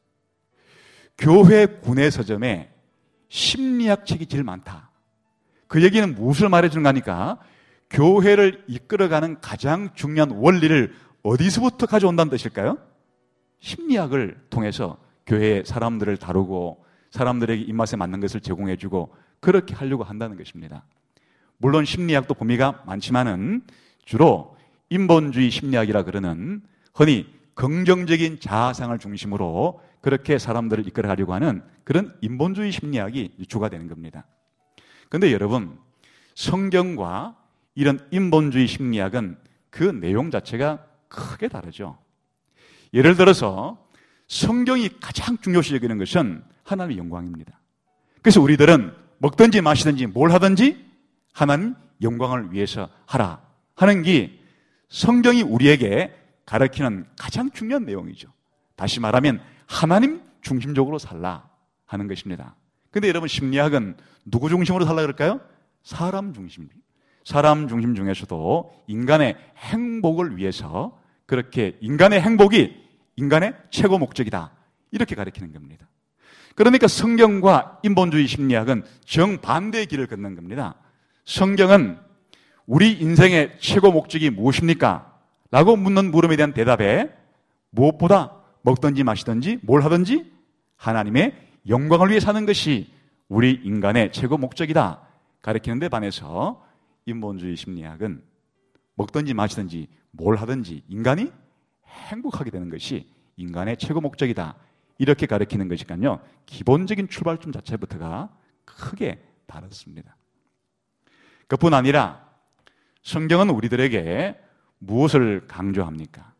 교회 구내 서점에 심리학 책이 제일 많다. 그 얘기는 무엇을 말해주는가 하니까 교회를 이끌어가는 가장 중요한 원리를 어디서부터 가져온다는 뜻일까요? 심리학을 통해서 교회의 사람들을 다루고 사람들에게 입맛에 맞는 것을 제공해주고 그렇게 하려고 한다는 것입니다. 물론 심리학도 범위가 많지만은 주로 인본주의 심리학이라 그러는 흔히 긍정적인 자아상을 중심으로 그렇게 사람들을 이끌어가려고 하는 그런 인본주의 심리학이 주가 되는 겁니다. 그런데 여러분, 성경과 이런 인본주의 심리학은 그 내용 자체가 크게 다르죠. 예를 들어서 성경이 가장 중요시 여기는 것은 하나님의 영광입니다. 그래서 우리들은 먹든지 마시든지 뭘 하든지 하나님 영광을 위해서 하라 하는 게 성경이 우리에게 가르치는 가장 중요한 내용이죠. 다시 말하면 하나님 중심적으로 살라 하는 것입니다. 그런데 여러분 심리학은 누구 중심으로 살라 그럴까요? 사람 중심. 사람 중심 중에서도 인간의 행복을 위해서 그렇게 인간의 행복이 인간의 최고 목적이다. 이렇게 가르치는 겁니다. 그러니까 성경과 인본주의 심리학은 정반대의 길을 걷는 겁니다. 성경은 우리 인생의 최고 목적이 무엇입니까? 라고 묻는 물음에 대한 대답에 무엇보다 먹든지 마시든지 뭘 하든지 하나님의 영광을 위해 사는 것이 우리 인간의 최고 목적이다. 가르치는 데 반해서 인본주의 심리학은 먹든지 마시든지 뭘 하든지 인간이 행복하게 되는 것이 인간의 최고 목적이다. 이렇게 가르치는 것이니까요. 기본적인 출발점 자체부터가 크게 다릅니다. 그뿐 아니라 성경은 우리들에게 무엇을 강조합니까?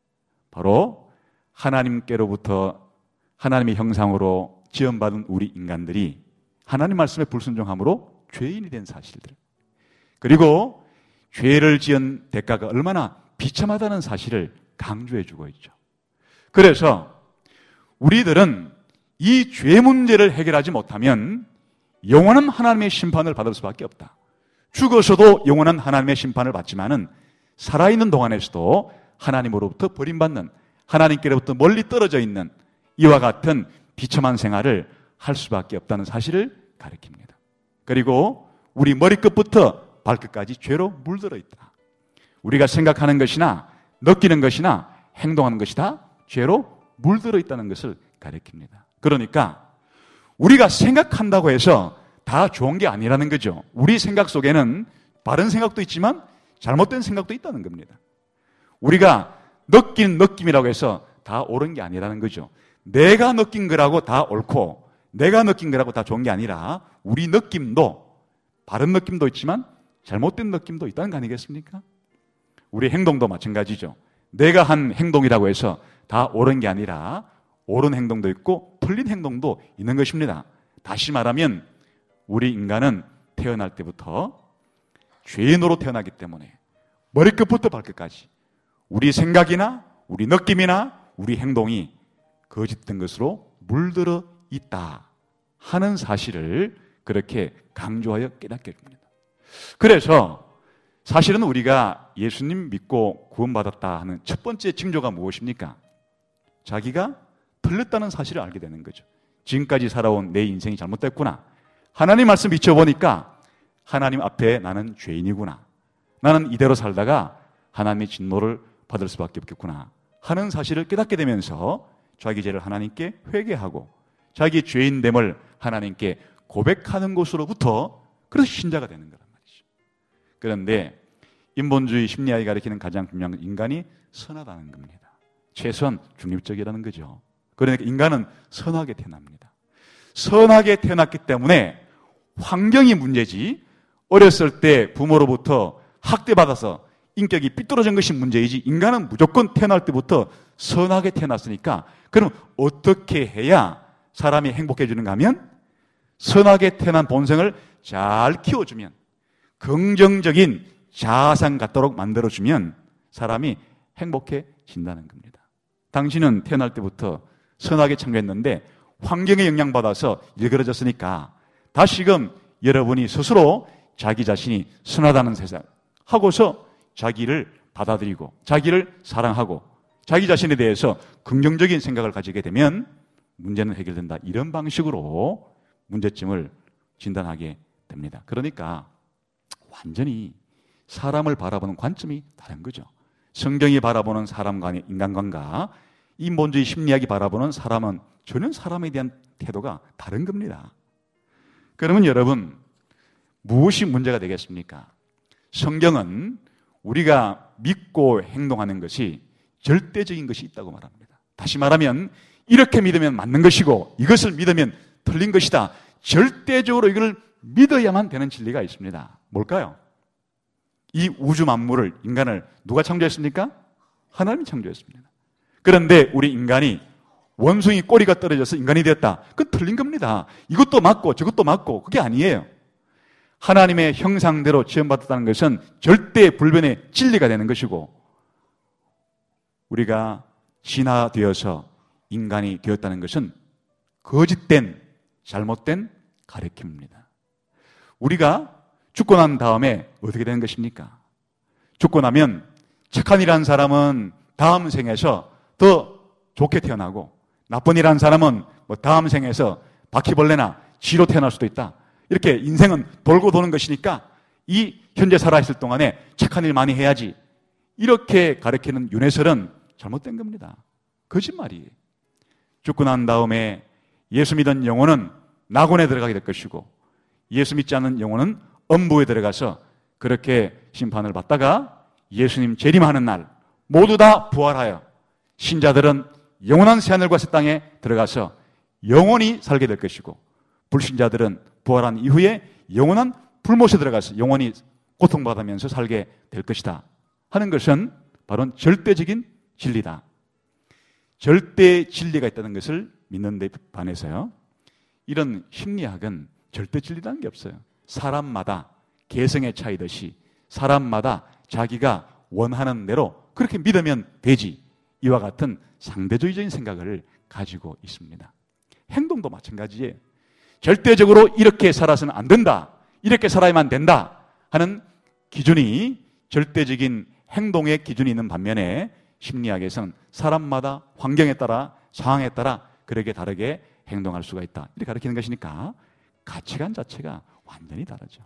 바로 하나님께로부터 하나님의 형상으로 지음받은 우리 인간들이 하나님 말씀에 불순종함으로 죄인이 된 사실들, 그리고 죄를 지은 대가가 얼마나 비참하다는 사실을 강조해주고 있죠. 그래서 우리들은 이 죄 문제를 해결하지 못하면 영원한 하나님의 심판을 받을 수밖에 없다. 죽어서도 영원한 하나님의 심판을 받지만은 살아있는 동안에서도 하나님으로부터 버림받는, 하나님께로부터 멀리 떨어져 있는 이와 같은 비참한 생활을 할 수밖에 없다는 사실을 가리킵니다. 그리고 우리 머리끝부터 발끝까지 죄로 물들어 있다. 우리가 생각하는 것이나 느끼는 것이나 행동하는 것이 다 죄로 물들어 있다는 것을 가리킵니다. 그러니까 우리가 생각한다고 해서 다 좋은 게 아니라는 거죠. 우리 생각 속에는 바른 생각도 있지만 잘못된 생각도 있다는 겁니다. 우리가 느낀 느낌이라고 해서 다 옳은 게 아니라는 거죠. 내가 느낀 거라고 다 옳고 내가 느낀 거라고 다 좋은 게 아니라 우리 느낌도 바른 느낌도 있지만 잘못된 느낌도 있다는 거 아니겠습니까? 우리 행동도 마찬가지죠. 내가 한 행동이라고 해서 다 옳은 게 아니라 옳은 행동도 있고 틀린 행동도 있는 것입니다. 다시 말하면 우리 인간은 태어날 때부터 죄인으로 태어나기 때문에 머리끝부터 발끝까지 우리 생각이나 우리 느낌이나 우리 행동이 거짓된 것으로 물들어 있다 하는 사실을 그렇게 강조하여 깨닫게 해줍니다. 그래서 사실은 우리가 예수님 믿고 구원받았다 하는 첫 번째 징조가 무엇입니까? 자기가 틀렸다는 사실을 알게 되는 거죠. 지금까지 살아온 내 인생이 잘못됐구나. 하나님 말씀 비춰보니까 하나님 앞에 나는 죄인이구나. 나는 이대로 살다가 하나님의 진노를 받을 수밖에 없겠구나 하는 사실을 깨닫게 되면서 자기 죄를 하나님께 회개하고 자기 죄인됨을 하나님께 고백하는 것으로부터 그래서 신자가 되는 거란 말이죠. 그런데 인본주의 심리학이 가리키는 가장 중요한 건 인간이 선하다는 겁니다. 최소한 중립적이라는 거죠. 그러니까 인간은 선하게 태어납니다. 선하게 태어났기 때문에 환경이 문제지 어렸을 때 부모로부터 학대받아서 인격이 삐뚤어진 것이 문제이지 인간은 무조건 태어날 때부터 선하게 태어났으니까 그럼 어떻게 해야 사람이 행복해지는가 하면 선하게 태어난 본성을 잘 키워주면 긍정적인 자아상 갖도록 만들어주면 사람이 행복해진다는 겁니다. 당신은 태어날 때부터 선하게 창조했는데 환경에 영향받아서 일그러졌으니까 다시금 여러분이 스스로 자기 자신이 선하다는 세상 하고서 자기를 받아들이고 자기를 사랑하고 자기 자신에 대해서 긍정적인 생각을 가지게 되면 문제는 해결된다. 이런 방식으로 문제점을 진단하게 됩니다. 그러니까 완전히 사람을 바라보는 관점이 다른 거죠. 성경이 바라보는 사람과의 인간관계가 인본주의 심리학이 바라보는 사람은 전혀 사람에 대한 태도가 다른 겁니다. 그러면 여러분 무엇이 문제가 되겠습니까? 성경은 우리가 믿고 행동하는 것이 절대적인 것이 있다고 말합니다. 다시 말하면 이렇게 믿으면 맞는 것이고 이것을 믿으면 틀린 것이다. 절대적으로 이걸 믿어야만 되는 진리가 있습니다. 뭘까요? 이 우주 만물을, 인간을 누가 창조했습니까? 하나님이 창조했습니다. 그런데 우리 인간이 원숭이 꼬리가 떨어져서 인간이 되었다. 그건 틀린 겁니다. 이것도 맞고 저것도 맞고 그게 아니에요. 하나님의 형상대로 지음받았다는 것은 절대 불변의 진리가 되는 것이고 우리가 진화되어서 인간이 되었다는 것은 거짓된 잘못된 가르침입니다. 우리가 죽고 난 다음에 어떻게 되는 것입니까? 죽고 나면 착한 일한 사람은 다음 생에서 더 좋게 태어나고 나쁜 일한 사람은 뭐 다음 생에서 바퀴벌레나 쥐로 태어날 수도 있다. 이렇게 인생은 돌고 도는 것이니까 이 현재 살아있을 동안에 착한 일 많이 해야지. 이렇게 가르치는 윤회설은 잘못된 겁니다. 거짓말이에요. 죽고 난 다음에 예수 믿은 영혼은 낙원에 들어가게 될 것이고 예수 믿지 않는 영혼은 엄부에 들어가서 그렇게 심판을 받다가 예수님 재림하는 날 모두 다 부활하여 신자들은 영원한 새하늘과 새 땅에 들어가서 영원히 살게 될 것이고 불신자들은 부활한 이후에 영원한 불못에 들어가서 영원히 고통받으면서 살게 될 것이다 하는 것은 바로 절대적인 진리다. 절대 진리가 있다는 것을 믿는 데 반해서요. 이런 심리학은 절대 진리라는 게 없어요. 사람마다 개성의 차이듯이 사람마다 자기가 원하는 대로 그렇게 믿으면 되지. 이와 같은 상대주의적인 생각을 가지고 있습니다. 행동도 마찬가지예요. 절대적으로 이렇게 살아서는 안 된다. 이렇게 살아야만 된다 하는 기준이 절대적인 행동의 기준이 있는 반면에 심리학에서는 사람마다 환경에 따라 상황에 따라 그렇게 다르게 행동할 수가 있다. 이렇게 가르치는 것이니까 가치관 자체가 완전히 다르죠.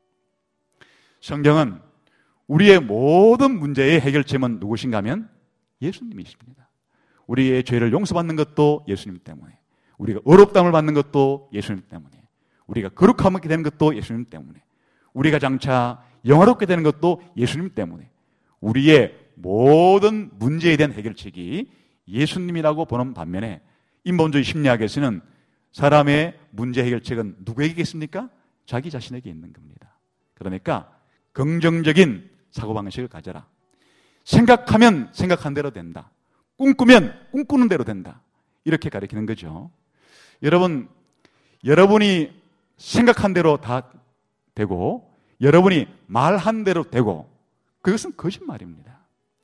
성경은 우리의 모든 문제의 해결점은 누구신가 하면 예수님이십니다. 우리의 죄를 용서받는 것도 예수님 때문에, 우리가 어렵담을 받는 것도 예수님 때문에, 우리가 거룩하게 되는 것도 예수님 때문에, 우리가 장차 영화롭게 되는 것도 예수님 때문에, 우리의 모든 문제에 대한 해결책이 예수님이라고 보는 반면에 인본주의 심리학에서는 사람의 문제 해결책은 누구에게 있겠습니까? 자기 자신에게 있는 겁니다. 그러니까 긍정적인 사고방식을 가져라. 생각하면 생각한 대로 된다. 꿈꾸면 꿈꾸는 대로 된다. 이렇게 가르치는 거죠. 여러분, 여러분이 생각한 대로 다 되고 여러분이 말한 대로 되고 그것은 거짓말입니다.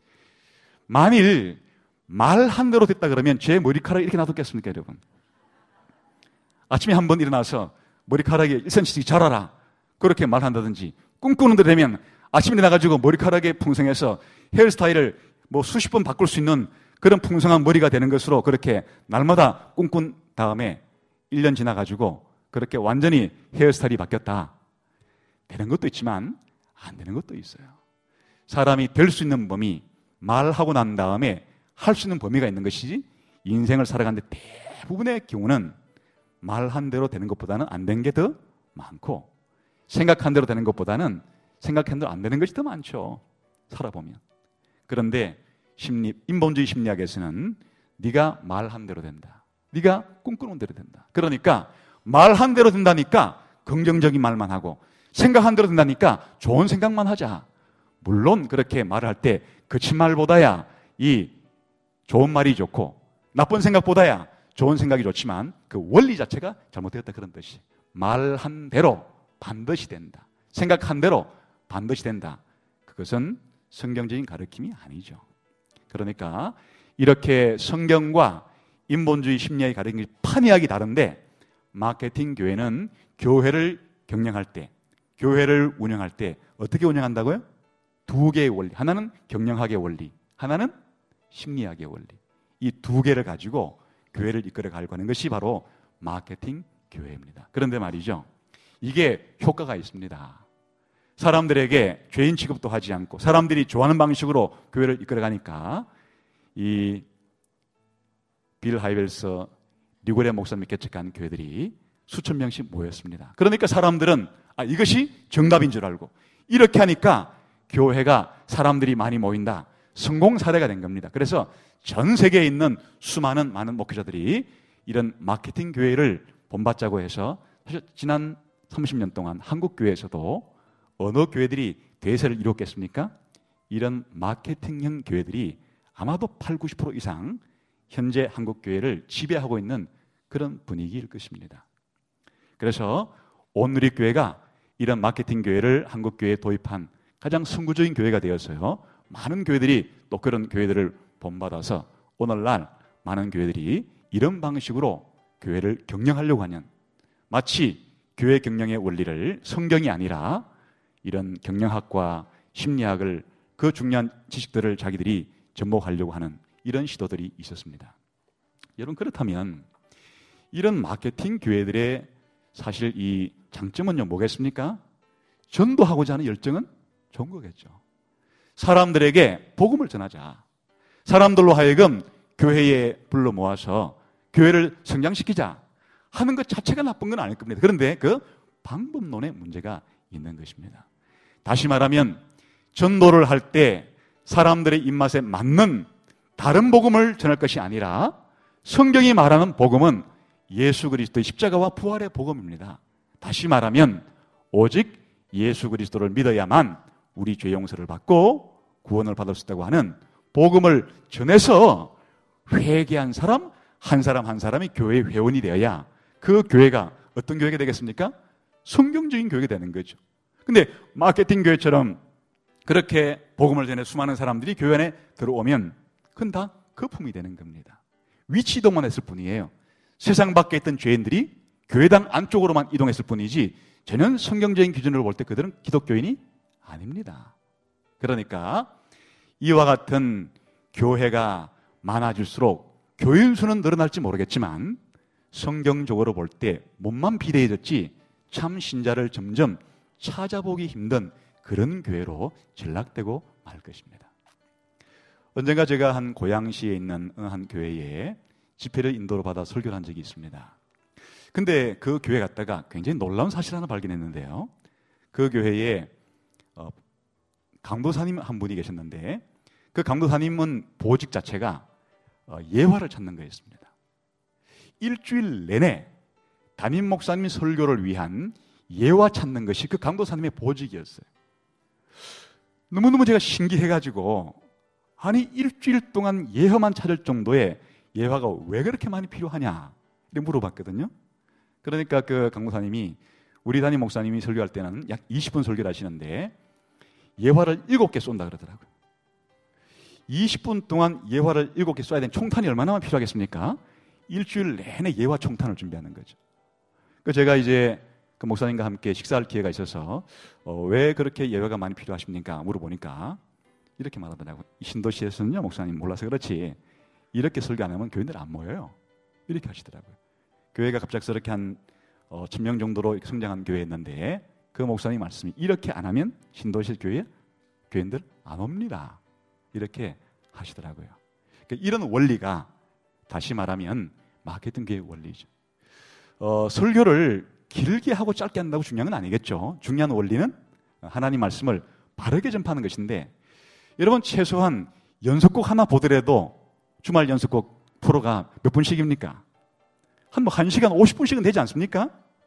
만일 말한 대로 됐다 그러면 제 머리카락이 이렇게 놔뒀겠습니까, 여러분? 아침에 한번 일어나서 머리카락에 일 센티미터 자라라 그렇게 말한다든지 꿈꾸는 대로 되면 아침에 일어나가지고 머리카락에 풍성해서 헤어스타일을 뭐 수십 번 바꿀 수 있는 그런 풍성한 머리가 되는 것으로 그렇게 날마다 꿈꾼 다음에 일 년 지나가지고 그렇게 완전히 헤어스타일이 바뀌었다. 되는 것도 있지만 안 되는 것도 있어요. 사람이 될 수 있는 범위, 말하고 난 다음에 할 수 있는 범위가 있는 것이지 인생을 살아가는데 대부분의 경우는 말한 대로 되는 것보다는 안 된 게 더 많고 생각한 대로 되는 것보다는 생각한 대로 안 되는 것이 더 많죠. 살아보면. 그런데 심리, 인본주의 심리학에서는 네가 말한 대로 된다. 네가 꿈꾸는 대로 된다. 그러니까 말한 대로 된다니까 긍정적인 말만 하고 생각한 대로 된다니까 좋은 생각만 하자. 물론 그렇게 말을 할 때 거친 말보다야 이 좋은 말이 좋고 나쁜 생각보다야 좋은 생각이 좋지만 그 원리 자체가 잘못되었다 그런 뜻이. 말한 대로 반드시 된다. 생각한 대로 반드시 된다. 그것은 성경적인 가르침이 아니죠. 그러니까 이렇게 성경과 인본주의 심리학의 가르침이 판이하기 다른데 마케팅 교회는 교회를 경영할 때, 교회를 운영할 때 어떻게 운영한다고요? 두 개의 원리. 하나는 경영학의 원리, 하나는 심리학의 원리. 이 두 개를 가지고 교회를 이끌어 가려고 하는 것이 바로 마케팅 교회입니다. 그런데 말이죠. 이게 효과가 있습니다. 사람들에게 죄인 취급도 하지 않고 사람들이 좋아하는 방식으로 교회를 이끌어 가니까 이 빌 하이벨서 리고레 목사님이 개척한 교회들이 수천 명씩 모였습니다. 그러니까 사람들은 아, 이것이 정답인 줄 알고 이렇게 하니까 교회가 사람들이 많이 모인다. 성공 사례가 된 겁니다. 그래서 전 세계에 있는 수많은 많은 목회자들이 이런 마케팅 교회를 본받자고 해서 사실 지난 삼십 년 동안 한국 교회에서도 어느 교회들이 대세를 이뤘겠습니까? 이런 마케팅형 교회들이 아마도 팔, 구십 퍼센트 이상 현재 한국 교회를 지배하고 있는 그런 분위기일 것입니다. 그래서 온누리 교회가 이런 마케팅 교회를 한국 교회에 도입한 가장 선구적인 교회가 되어서요. 많은 교회들이 또 그런 교회들을 본받아서 오늘날 많은 교회들이 이런 방식으로 교회를 경영하려고 하는 마치 교회 경영의 원리를 성경이 아니라 이런 경영학과 심리학을 그 중요한 지식들을 자기들이 접목하려고 하는 이런 시도들이 있었습니다. 여러분 그렇다면 이런 마케팅 교회들의 사실 이 장점은요 뭐겠습니까? 전도하고자 하는 열정은 좋은 거겠죠. 사람들에게 복음을 전하자. 사람들로 하여금 교회에 불러 모아서 교회를 성장시키자 하는 것 자체가 나쁜 건 아닐 겁니다. 그런데 그 방법론에 문제가 있는 것입니다. 다시 말하면 전도를 할 때 사람들의 입맛에 맞는 다른 복음을 전할 것이 아니라 성경이 말하는 복음은 예수 그리스도의 십자가와 부활의 복음입니다. 다시 말하면 오직 예수 그리스도를 믿어야만 우리 죄 용서를 받고 구원을 받을 수 있다고 하는 복음을 전해서 회개한 사람 한 사람 한 사람이 교회 회원이 되어야 그 교회가 어떤 교회가 되겠습니까? 성경적인 교회가 되는 거죠. 근데 마케팅 교회처럼 그렇게 복음을 전해 수많은 사람들이 교회 안에 들어오면 그건 다 거품이 되는 겁니다. 위치 이동만 했을 뿐이에요. 세상 밖에 있던 죄인들이 교회당 안쪽으로만 이동했을 뿐이지 전혀 성경적인 기준으로 볼 때 그들은 기독교인이 아닙니다. 그러니까 이와 같은 교회가 많아질수록 교인 수는 늘어날지 모르겠지만 성경적으로 볼 때 몸만 비대해졌지 참 신자를 점점 찾아보기 힘든 그런 교회로 전락되고 말 것입니다. 언젠가 제가 한 고양시에 있는 한 교회에 집회를 인도로 받아 설교를 한 적이 있습니다. 근데 그 교회 갔다가 굉장히 놀라운 사실 하나 발견했는데요. 그 교회에 어, 강도사님 한 분이 계셨는데 그 강도사님은 보직 자체가 어, 예화를 찾는 거였습니다. 일주일 내내 담임 목사님 설교를 위한 예화 찾는 것이 그 강도사님의 보직이었어요. 너무너무 제가 신기해가지고 아니 일주일 동안 예화만 찾을 정도의 예화가 왜 그렇게 많이 필요하냐 이렇게 물어봤거든요. 그러니까 그 강목사님이 우리 담임 목사님이 설교할 때는 약 이십 분 설교를 하시는데 예화를 일곱 개 쏜다 그러더라고요. 이십 분 동안 예화를 일곱 개 쏴야 되는 총탄이 얼마나 필요하겠습니까? 일주일 내내 예화 총탄을 준비하는 거죠. 그 제가 이제 그 목사님과 함께 식사할 기회가 있어서 어, 왜 그렇게 예화가 많이 필요하십니까? 물어보니까 이렇게 말하더라고요. 이 신도시에서는요, 목사님 몰라서 그렇지 이렇게 설교 안 하면 교인들 안 모여요. 이렇게 하시더라고요. 교회가 갑작스럽게 한 어, 천 명 정도로 성장한 교회였는데 그 목사님 말씀이 이렇게 안 하면 신도시 교회 교인들 안 옵니다. 이렇게 하시더라고요. 그러니까 이런 원리가 다시 말하면 마케팅 교회의 원리죠. 어, 설교를 길게 하고 짧게 한다고 중요한 건 아니겠죠. 중요한 원리는 하나님 말씀을 바르게 전파하는 것인데 여러분 최소한 연속곡 하나 보더라도 주말 연속곡 프로가 몇 분씩입니까? 한 뭐 한 시간 오십 분씩은 되지 않습니까?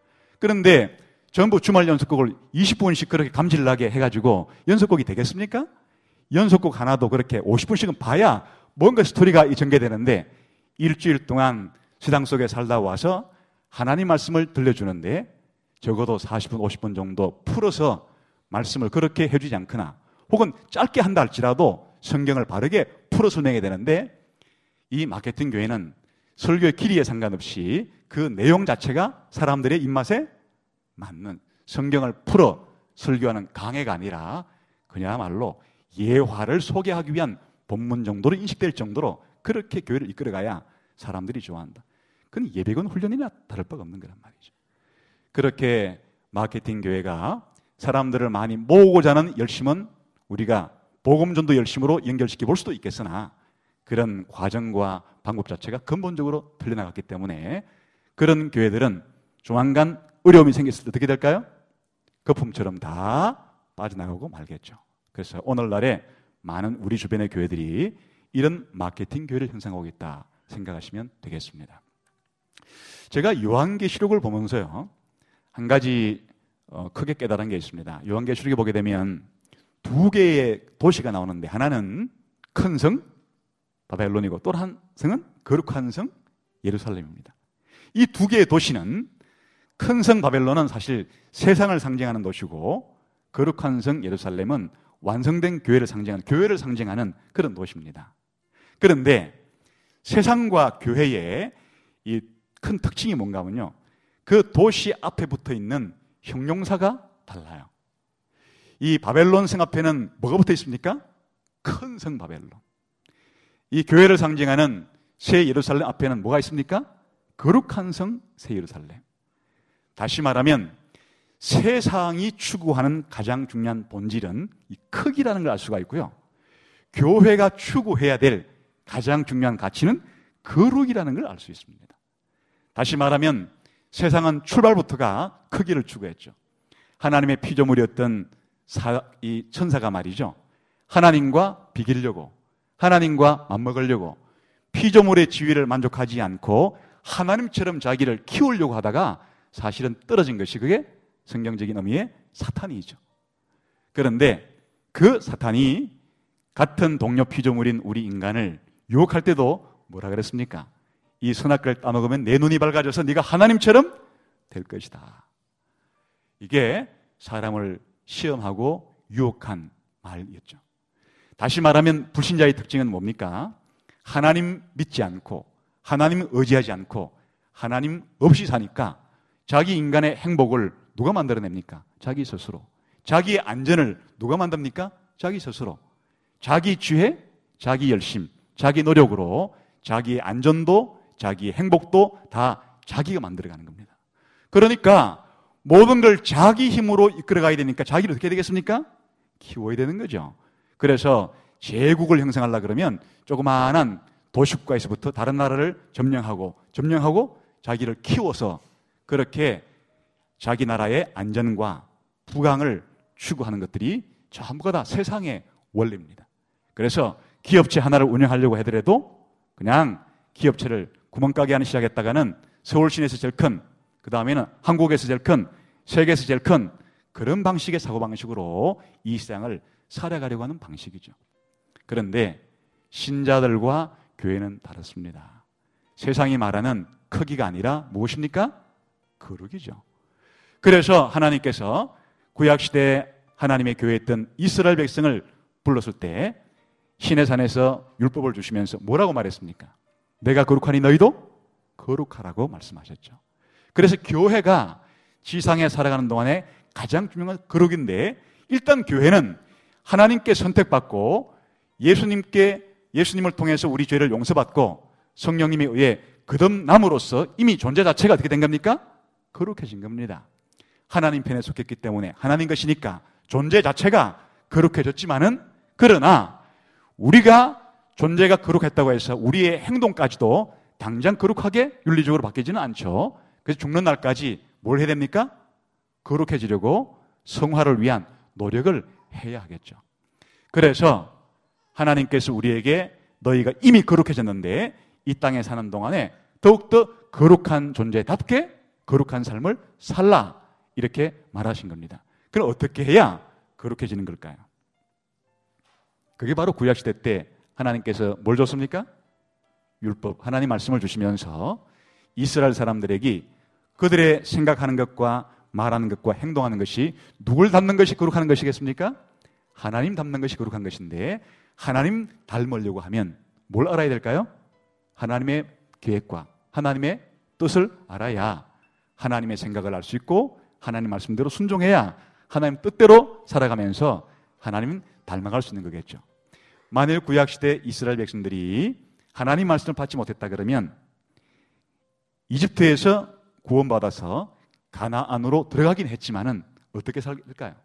그런데 전부 주말 연속곡을 이십 분씩 그렇게 감질나게 해가지고 연속곡이 되겠습니까? 연속곡 하나도 그렇게 오십 분씩은 봐야 뭔가 스토리가 전개되는데 일주일 동안 시당 속에 살다 와서 하나님 말씀을 들려주는데 적어도 사십 분, 오십 분 정도 풀어서 말씀을 그렇게 해주지 않거나 혹은 짧게 한다 할지라도 성경을 바르게 풀어 설명해야 되는데 이 마케팅 교회는 설교의 길이에 상관없이 그 내용 자체가 사람들의 입맛에 맞는 성경을 풀어 설교하는 강해가 아니라 그야말로 예화를 소개하기 위한 본문 정도로 인식될 정도로 그렇게 교회를 이끌어가야 사람들이 좋아한다. 그건 예배군 훈련이나 다를 바가 없는 거란 말이죠. 그렇게 마케팅 교회가 사람들을 많이 모으고자 하는 열심은 우리가 복음전도 열심으로 연결시켜 볼 수도 있겠으나 그런 과정과 방법 자체가 근본적으로 틀려나갔기 때문에 그런 교회들은 조만간 어려움이 생겼을 때 어떻게 될까요? 거품처럼 다 빠져나가고 말겠죠. 그래서 오늘날에 많은 우리 주변의 교회들이 이런 마케팅 교회를 형성하고 있다 생각하시면 되겠습니다. 제가 요한계시록을 보면서요 한 가지 어, 크게 깨달은 게 있습니다. 요한계시록에 보게 되면 두 개의 도시가 나오는데 하나는 큰 성 바벨론이고 또 한 성은 거룩한 성 예루살렘입니다. 이 두 개의 도시는 큰 성 바벨론은 사실 세상을 상징하는 도시고 거룩한 성 예루살렘은 완성된 교회를 상징하는 교회를 상징하는 그런 도시입니다. 그런데 세상과 교회의 이 큰 특징이 뭔가 하면요 그 도시 앞에 붙어 있는 형용사가 달라요. 이 바벨론 성 앞에는 뭐가 붙어 있습니까? 큰 성 바벨론. 이 교회를 상징하는 새 예루살렘 앞에는 뭐가 있습니까? 거룩한 성 새 예루살렘. 다시 말하면 세상이 추구하는 가장 중요한 본질은 이 크기라는 걸 알 수가 있고요. 교회가 추구해야 될 가장 중요한 가치는 거룩이라는 걸 알 수 있습니다. 다시 말하면 세상은 출발부터가 크기를 추구했죠. 하나님의 피조물이었던 사, 이 천사가 말이죠. 하나님과 비기려고, 하나님과 맞먹으려고 피조물의 지위를 만족하지 않고 하나님처럼 자기를 키우려고 하다가 사실은 떨어진 것이 그게 성경적인 의미의 사탄이죠. 그런데 그 사탄이 같은 동료 피조물인 우리 인간을 유혹할 때도 뭐라 그랬습니까? 이 선악과를 따먹으면 내 눈이 밝아져서 네가 하나님처럼 될 것이다. 이게 사람을 시험하고 유혹한 말이었죠. 다시 말하면 불신자의 특징은 뭡니까? 하나님 믿지 않고 하나님 의지하지 않고 하나님 없이 사니까 자기 인간의 행복을 누가 만들어냅니까? 자기 스스로. 자기의 안전을 누가 만듭니까? 자기 스스로. 자기 지혜, 자기 열심, 자기 노력으로 자기의 안전도 자기의 행복도 다 자기가 만들어가는 겁니다. 그러니까 모든 걸 자기 힘으로 이끌어가야 되니까 자기를 어떻게 되겠습니까? 키워야 되는 거죠. 그래서 제국을 형성하려고 그러면 조그마한 도시국가에서부터 다른 나라를 점령하고 점령하고 자기를 키워서 그렇게 자기 나라의 안전과 부강을 추구하는 것들이 전부가 다 세상의 원리입니다. 그래서 기업체 하나를 운영하려고 하더라도 그냥 기업체를 구멍가게 하는 시작했다가는 서울 시내에서 제일 큰, 그 다음에는 한국에서 제일 큰, 세계에서 제일 큰 그런 방식의 사고방식으로 이 시장을 살아가려고 하는 방식이죠. 그런데 신자들과 교회는 다릅니다. 세상이 말하는 크기가 아니라 무엇입니까? 거룩이죠. 그래서 하나님께서 구약시대에 하나님의 교회에 있던 이스라엘 백성을 불렀을 때 시내산에서 율법을 주시면서 뭐라고 말했습니까? 내가 거룩하니 너희도 거룩하라고 말씀하셨죠. 그래서 교회가 지상에 살아가는 동안에 가장 중요한 거룩인데, 일단 교회는 하나님께 선택받고 예수님께 예수님을 통해서 우리 죄를 용서받고 성령님에 의해 거듭남으로써 이미 존재 자체가 어떻게 된 겁니까? 거룩해진 겁니다. 하나님 편에 속했기 때문에 하나님 것이니까 존재 자체가 거룩해졌지만은, 그러나 우리가 존재가 거룩했다고 해서 우리의 행동까지도 당장 거룩하게 윤리적으로 바뀌지는 않죠. 그래서 죽는 날까지 뭘 해야 됩니까? 거룩해지려고 성화를 위한 노력을 해야 하겠죠. 그래서 하나님께서 우리에게 너희가 이미 거룩해졌는데 이 땅에 사는 동안에 더욱더 거룩한 존재답게 거룩한 삶을 살라, 이렇게 말하신 겁니다. 그럼 어떻게 해야 거룩해지는 걸까요? 그게 바로 구약시대 때 하나님께서 뭘 줬습니까? 율법, 하나님 말씀을 주시면서 이스라엘 사람들에게 그들의 생각하는 것과 말하는 것과 행동하는 것이 누굴 닮는 것이 거룩한 것이겠습니까? 하나님 닮는 것이 거룩한 것인데, 하나님 닮으려고 하면 뭘 알아야 될까요? 하나님의 계획과 하나님의 뜻을 알아야 하나님의 생각을 알 수 있고, 하나님 말씀대로 순종해야 하나님 뜻대로 살아가면서 하나님 닮아갈 수 있는 거겠죠. 만일 구약시대 이스라엘 백성들이 하나님 말씀을 받지 못했다 그러면 이집트에서 구원받아서 가나안으로 들어가긴 했지만은 어떻게 살까요?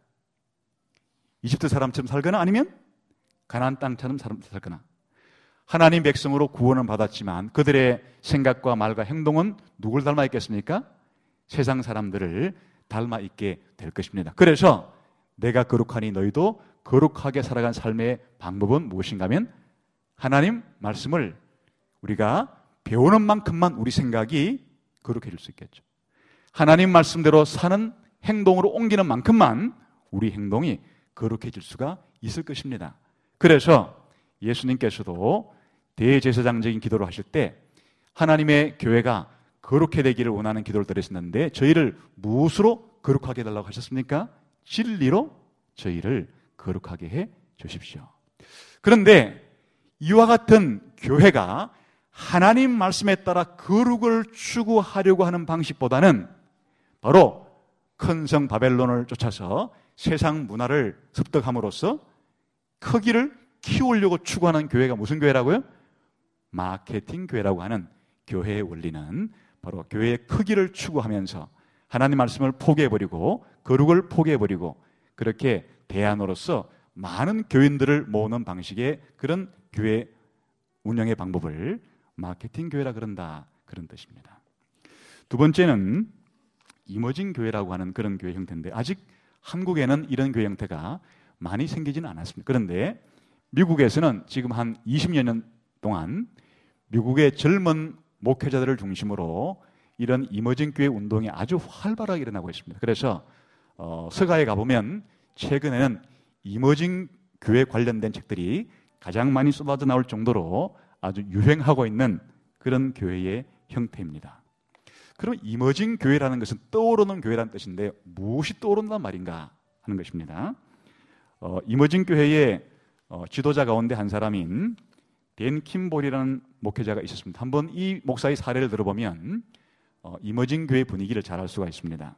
이집트 사람처럼 살거나 아니면 가나안 땅처럼 살거나. 하나님 백성으로 구원을 받았지만 그들의 생각과 말과 행동은 누굴 닮아 있겠습니까? 세상 사람들을 닮아 있게 될 것입니다. 그래서 내가 거룩하니 너희도 거룩하게 살아간 삶의 방법은 무엇인가 하면 하나님 말씀을 우리가 배우는 만큼만 우리 생각이 거룩해질 수 있겠죠. 하나님 말씀대로 사는 행동으로 옮기는 만큼만 우리 행동이 거룩해질 수가 있을 것입니다. 그래서 예수님께서도 대제사장적인 기도를 하실 때 하나님의 교회가 거룩해 되기를 원하는 기도를 드렸었는데 저희를 무엇으로 거룩하게 해달라고 하셨습니까? 진리로 저희를 거룩하게 해 주십시오. 그런데 이와 같은 교회가 하나님 말씀에 따라 거룩을 추구하려고 하는 방식보다는 바로 큰 성 바벨론을 쫓아서 세상 문화를 습득함으로써 크기를 키우려고 추구하는 교회가 무슨 교회라고요? 마케팅 교회라고 하는 교회의 원리는 바로 교회의 크기를 추구하면서 하나님 말씀을 포기해버리고 거룩을 포기해버리고 그렇게 대안으로서 많은 교인들을 모으는 방식의 그런 교회 운영의 방법을 마케팅 교회라 그런다, 그런 뜻입니다. 두 번째는 이머징 교회라고 하는 그런 교회 형태인데 아직 한국에는 이런 교회 형태가 많이 생기지는 않았습니다. 그런데 미국에서는 지금 한 이십여 년 동안 미국의 젊은 목회자들을 중심으로 이런 이머징 교회 운동이 아주 활발하게 일어나고 있습니다. 그래서 어, 서가에 가보면 최근에는 이머징 교회 관련된 책들이 가장 많이 쏟아져 나올 정도로 아주 유행하고 있는 그런 교회의 형태입니다. 그럼 이머징 교회라는 것은 떠오르는 교회라는 뜻인데 무엇이 떠오른단 말인가 하는 것입니다. 어, 이머징 교회의 어, 지도자 가운데 한 사람인 댄 킴볼이라는 목회자가 있었습니다. 한번 이 목사의 사례를 들어보면 어, 이머징 교회 분위기를 잘 알 수가 있습니다.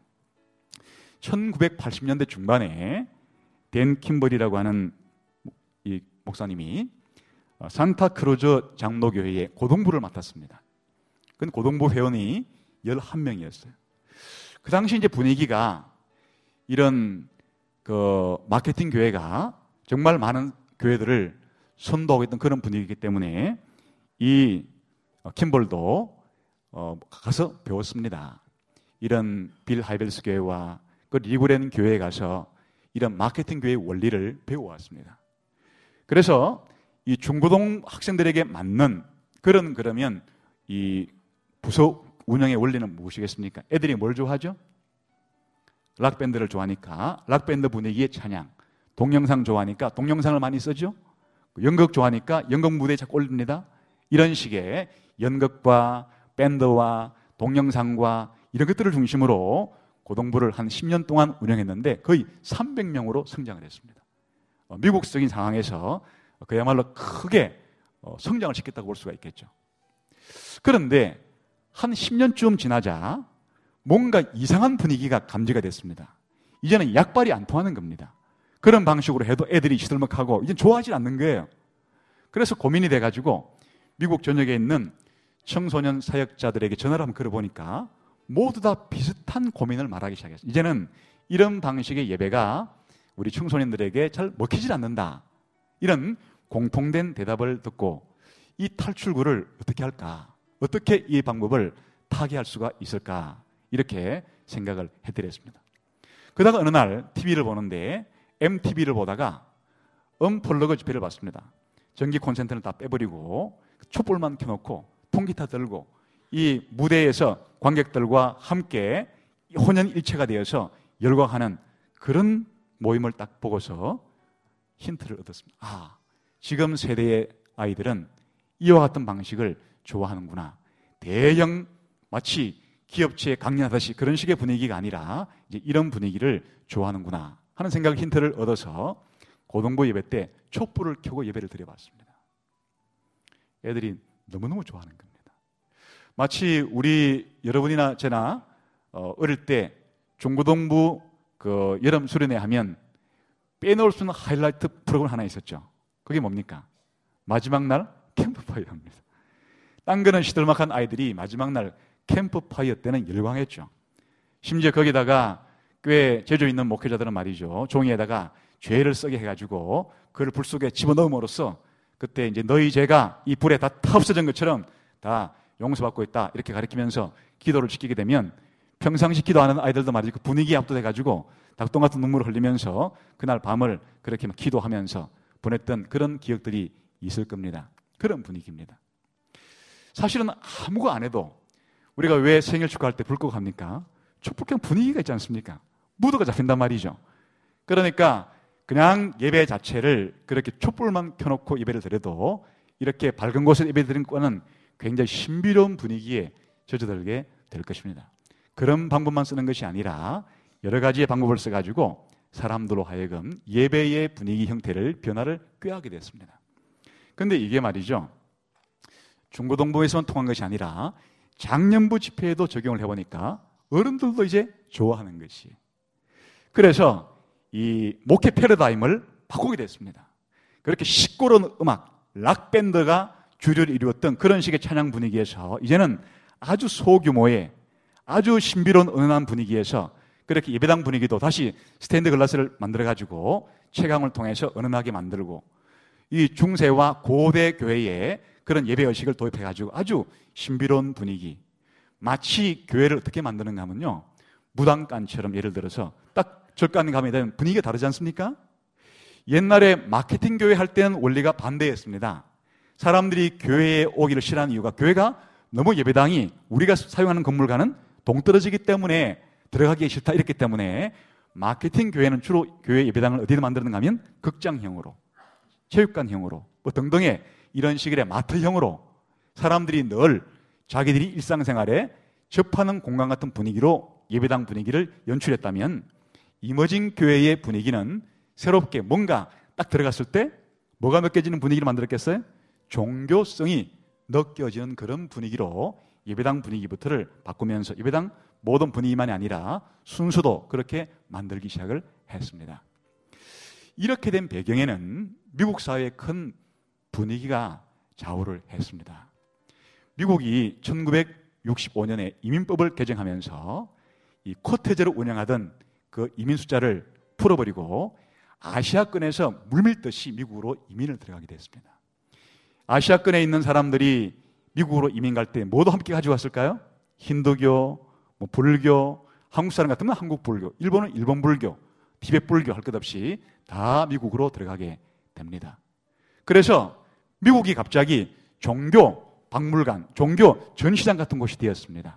천구백팔십 년대 중반에 댄 킴볼이라고 하는 이 목사님이 어, 산타크루즈 장로교회의 고등부를 맡았습니다. 그 고등부 회원이 열한 명이었어요. 그 당시 이제 분위기가 이런 그 마케팅 교회가 정말 많은 교회들을 선도하고 있던 그런 분위기이기 때문에 이 킴볼도 어 가서 배웠습니다. 이런 빌 하이벨스 교회와 그 리그렌 교회에 가서 이런 마케팅 교회의 원리를 배워왔습니다. 그래서 이 중고등 학생들에게 맞는 그런 그러면 이 부서 운영의 원리는 무엇이겠습니까? 애들이 뭘 좋아하죠? 락밴드를 좋아하니까 락밴드 분위기의 찬양, 동영상 좋아하니까 동영상을 많이 쓰죠? 연극 좋아하니까 연극 무대에 자꾸 올립니다. 이런 식의 연극과 밴드와 동영상과 이런 것들을 중심으로 고등부를 한 십 년 동안 운영했는데 거의 삼백 명으로 성장을 했습니다. 미국적인 상황에서 그야말로 크게 성장을 시켰다고 볼 수가 있겠죠. 그런데 한 십 년쯤 지나자 뭔가 이상한 분위기가 감지가 됐습니다. 이제는 약발이 안 통하는 겁니다. 그런 방식으로 해도 애들이 시들먹하고 이제 좋아하지 않는 거예요. 그래서 고민이 돼가지고 미국 전역에 있는 청소년 사역자들에게 전화를 한번 걸어보니까 모두 다 비슷한 고민을 말하기 시작했어요. 이제는 이런 방식의 예배가 우리 청소년들에게 잘 먹히질 않는다. 이런 공통된 대답을 듣고 이 탈출구를 어떻게 할까? 어떻게 이 방법을 타개할 수가 있을까? 이렇게 생각을 해드렸습니다. 그러다가 어느 날 티비를 보는데 엠티비를 보다가 언플러그 집회를 봤습니다. 전기 콘센트를 다 빼버리고 촛불만 켜놓고 통기타 들고 이 무대에서 관객들과 함께 혼연일체가 되어서 열광하는 그런 모임을 딱 보고서 힌트를 얻었습니다. 아, 지금 세대의 아이들은 이와 같은 방식을 좋아하는구나. 대형 마치 기업체에 강연하듯이 그런 식의 분위기가 아니라 이제 이런 분위기를 좋아하는구나 하는 생각 힌트를 얻어서 고등부 예배 때 촛불을 켜고 예배를 드려봤습니다. 애들이 너무너무 좋아하는 겁니다. 마치 우리 여러분이나 저나 어, 어릴 때 중고등부 그 여름 수련회 하면 빼놓을 수 없는 하이라이트 프로그램 하나 있었죠. 그게 뭡니까? 마지막 날 캠프파이어입니다. 딴 거는 시들막한 아이들이 마지막 날 캠프파이어 때는 열광했죠. 심지어 거기다가 꽤 재주 있는 목회자들은 말이죠. 종이에다가 죄를 쓰게 해가지고 그걸 불 속에 집어넣음으로써 그때 이제 너희 죄가 이 불에 다 타없어진 것처럼 다 용서받고 있다 이렇게 가르치면서 기도를 지키게 되면 평상시 기도하는 아이들도 말이죠. 그 분위기에 압도돼가지고 닭똥 같은 눈물을 흘리면서 그날 밤을 그렇게 막 기도하면서 보냈던 그런 기억들이 있을 겁니다. 그런 분위기입니다. 사실은 아무거 안 해도 우리가 왜 생일 축하할 때 불 끄고 합니까? 촛불 켜는 분위기가 있지 않습니까? 무드가 잡힌단 말이죠. 그러니까 그냥 예배 자체를 그렇게 촛불만 켜놓고 예배를 드려도 이렇게 밝은 곳에 예배 드리는 거는 굉장히 신비로운 분위기에 젖어들게 될 것입니다. 그런 방법만 쓰는 것이 아니라 여러 가지의 방법을 써가지고 사람들로 하여금 예배의 분위기 형태를 변화를 꾀하게 됐습니다. 그런데 이게 말이죠. 중고등부에서만 통한 것이 아니라 장년부 집회에도 적용을 해보니까 어른들도 이제 좋아하는 것이. 그래서 이 목회 패러다임을 바꾸게 됐습니다. 그렇게 시끄러운 음악, 락밴드가 주류를 이루었던 그런 식의 찬양 분위기에서 이제는 아주 소규모의 아주 신비로운 은은한 분위기에서 그렇게 예배당 분위기도 다시 스테인드 글라스를 만들어가지고 채광을 통해서 은은하게 만들고 이 중세와 고대 교회에 그런 예배 의식을 도입해가지고 아주 신비로운 분위기. 마치 교회를 어떻게 만드는가 하면요. 무당관처럼 예를 들어서 딱 절간 가면 되면 분위기가 다르지 않습니까? 옛날에 마케팅 교회 할 때는 원리가 반대였습니다. 사람들이 교회에 오기를 싫어하는 이유가 교회가 너무 예배당이 우리가 사용하는 건물과는 동떨어지기 때문에 들어가기 싫다 이랬기 때문에 마케팅 교회는 주로 교회 예배당을 어디에 만드는가 하면 극장형으로 체육관형으로 뭐 등등의 이런 식의 마트형으로 사람들이 늘 자기들이 일상생활에 접하는 공간 같은 분위기로 예배당 분위기를 연출했다면 이머징 교회의 분위기는 새롭게 뭔가 딱 들어갔을 때 뭐가 느껴지는 분위기를 만들었겠어요? 종교성이 느껴지는 그런 분위기로 예배당 분위기부터를 바꾸면서 예배당 모든 분위기만이 아니라 순서도 그렇게 만들기 시작을 했습니다. 이렇게 된 배경에는 미국 사회의 큰 분위기가 좌우를 했습니다. 미국이 천구백육십오 년에 이민법을 개정하면서 이 쿼테제로 운영하던 그 이민 숫자를 풀어버리고 아시아권에서 물밀듯이 미국으로 이민을 들어가게 됐습니다. 아시아권에 있는 사람들이 미국으로 이민 갈 때 모두 함께 가지고 왔을까요? 힌두교, 뭐 불교, 한국 사람 같으면 한국 불교, 일본은 일본 불교, 티베트 불교 할 것 없이 다 미국으로 들어가게 됩니다. 그래서 미국이 갑자기 종교 박물관, 종교 전시장 같은 곳이 되었습니다.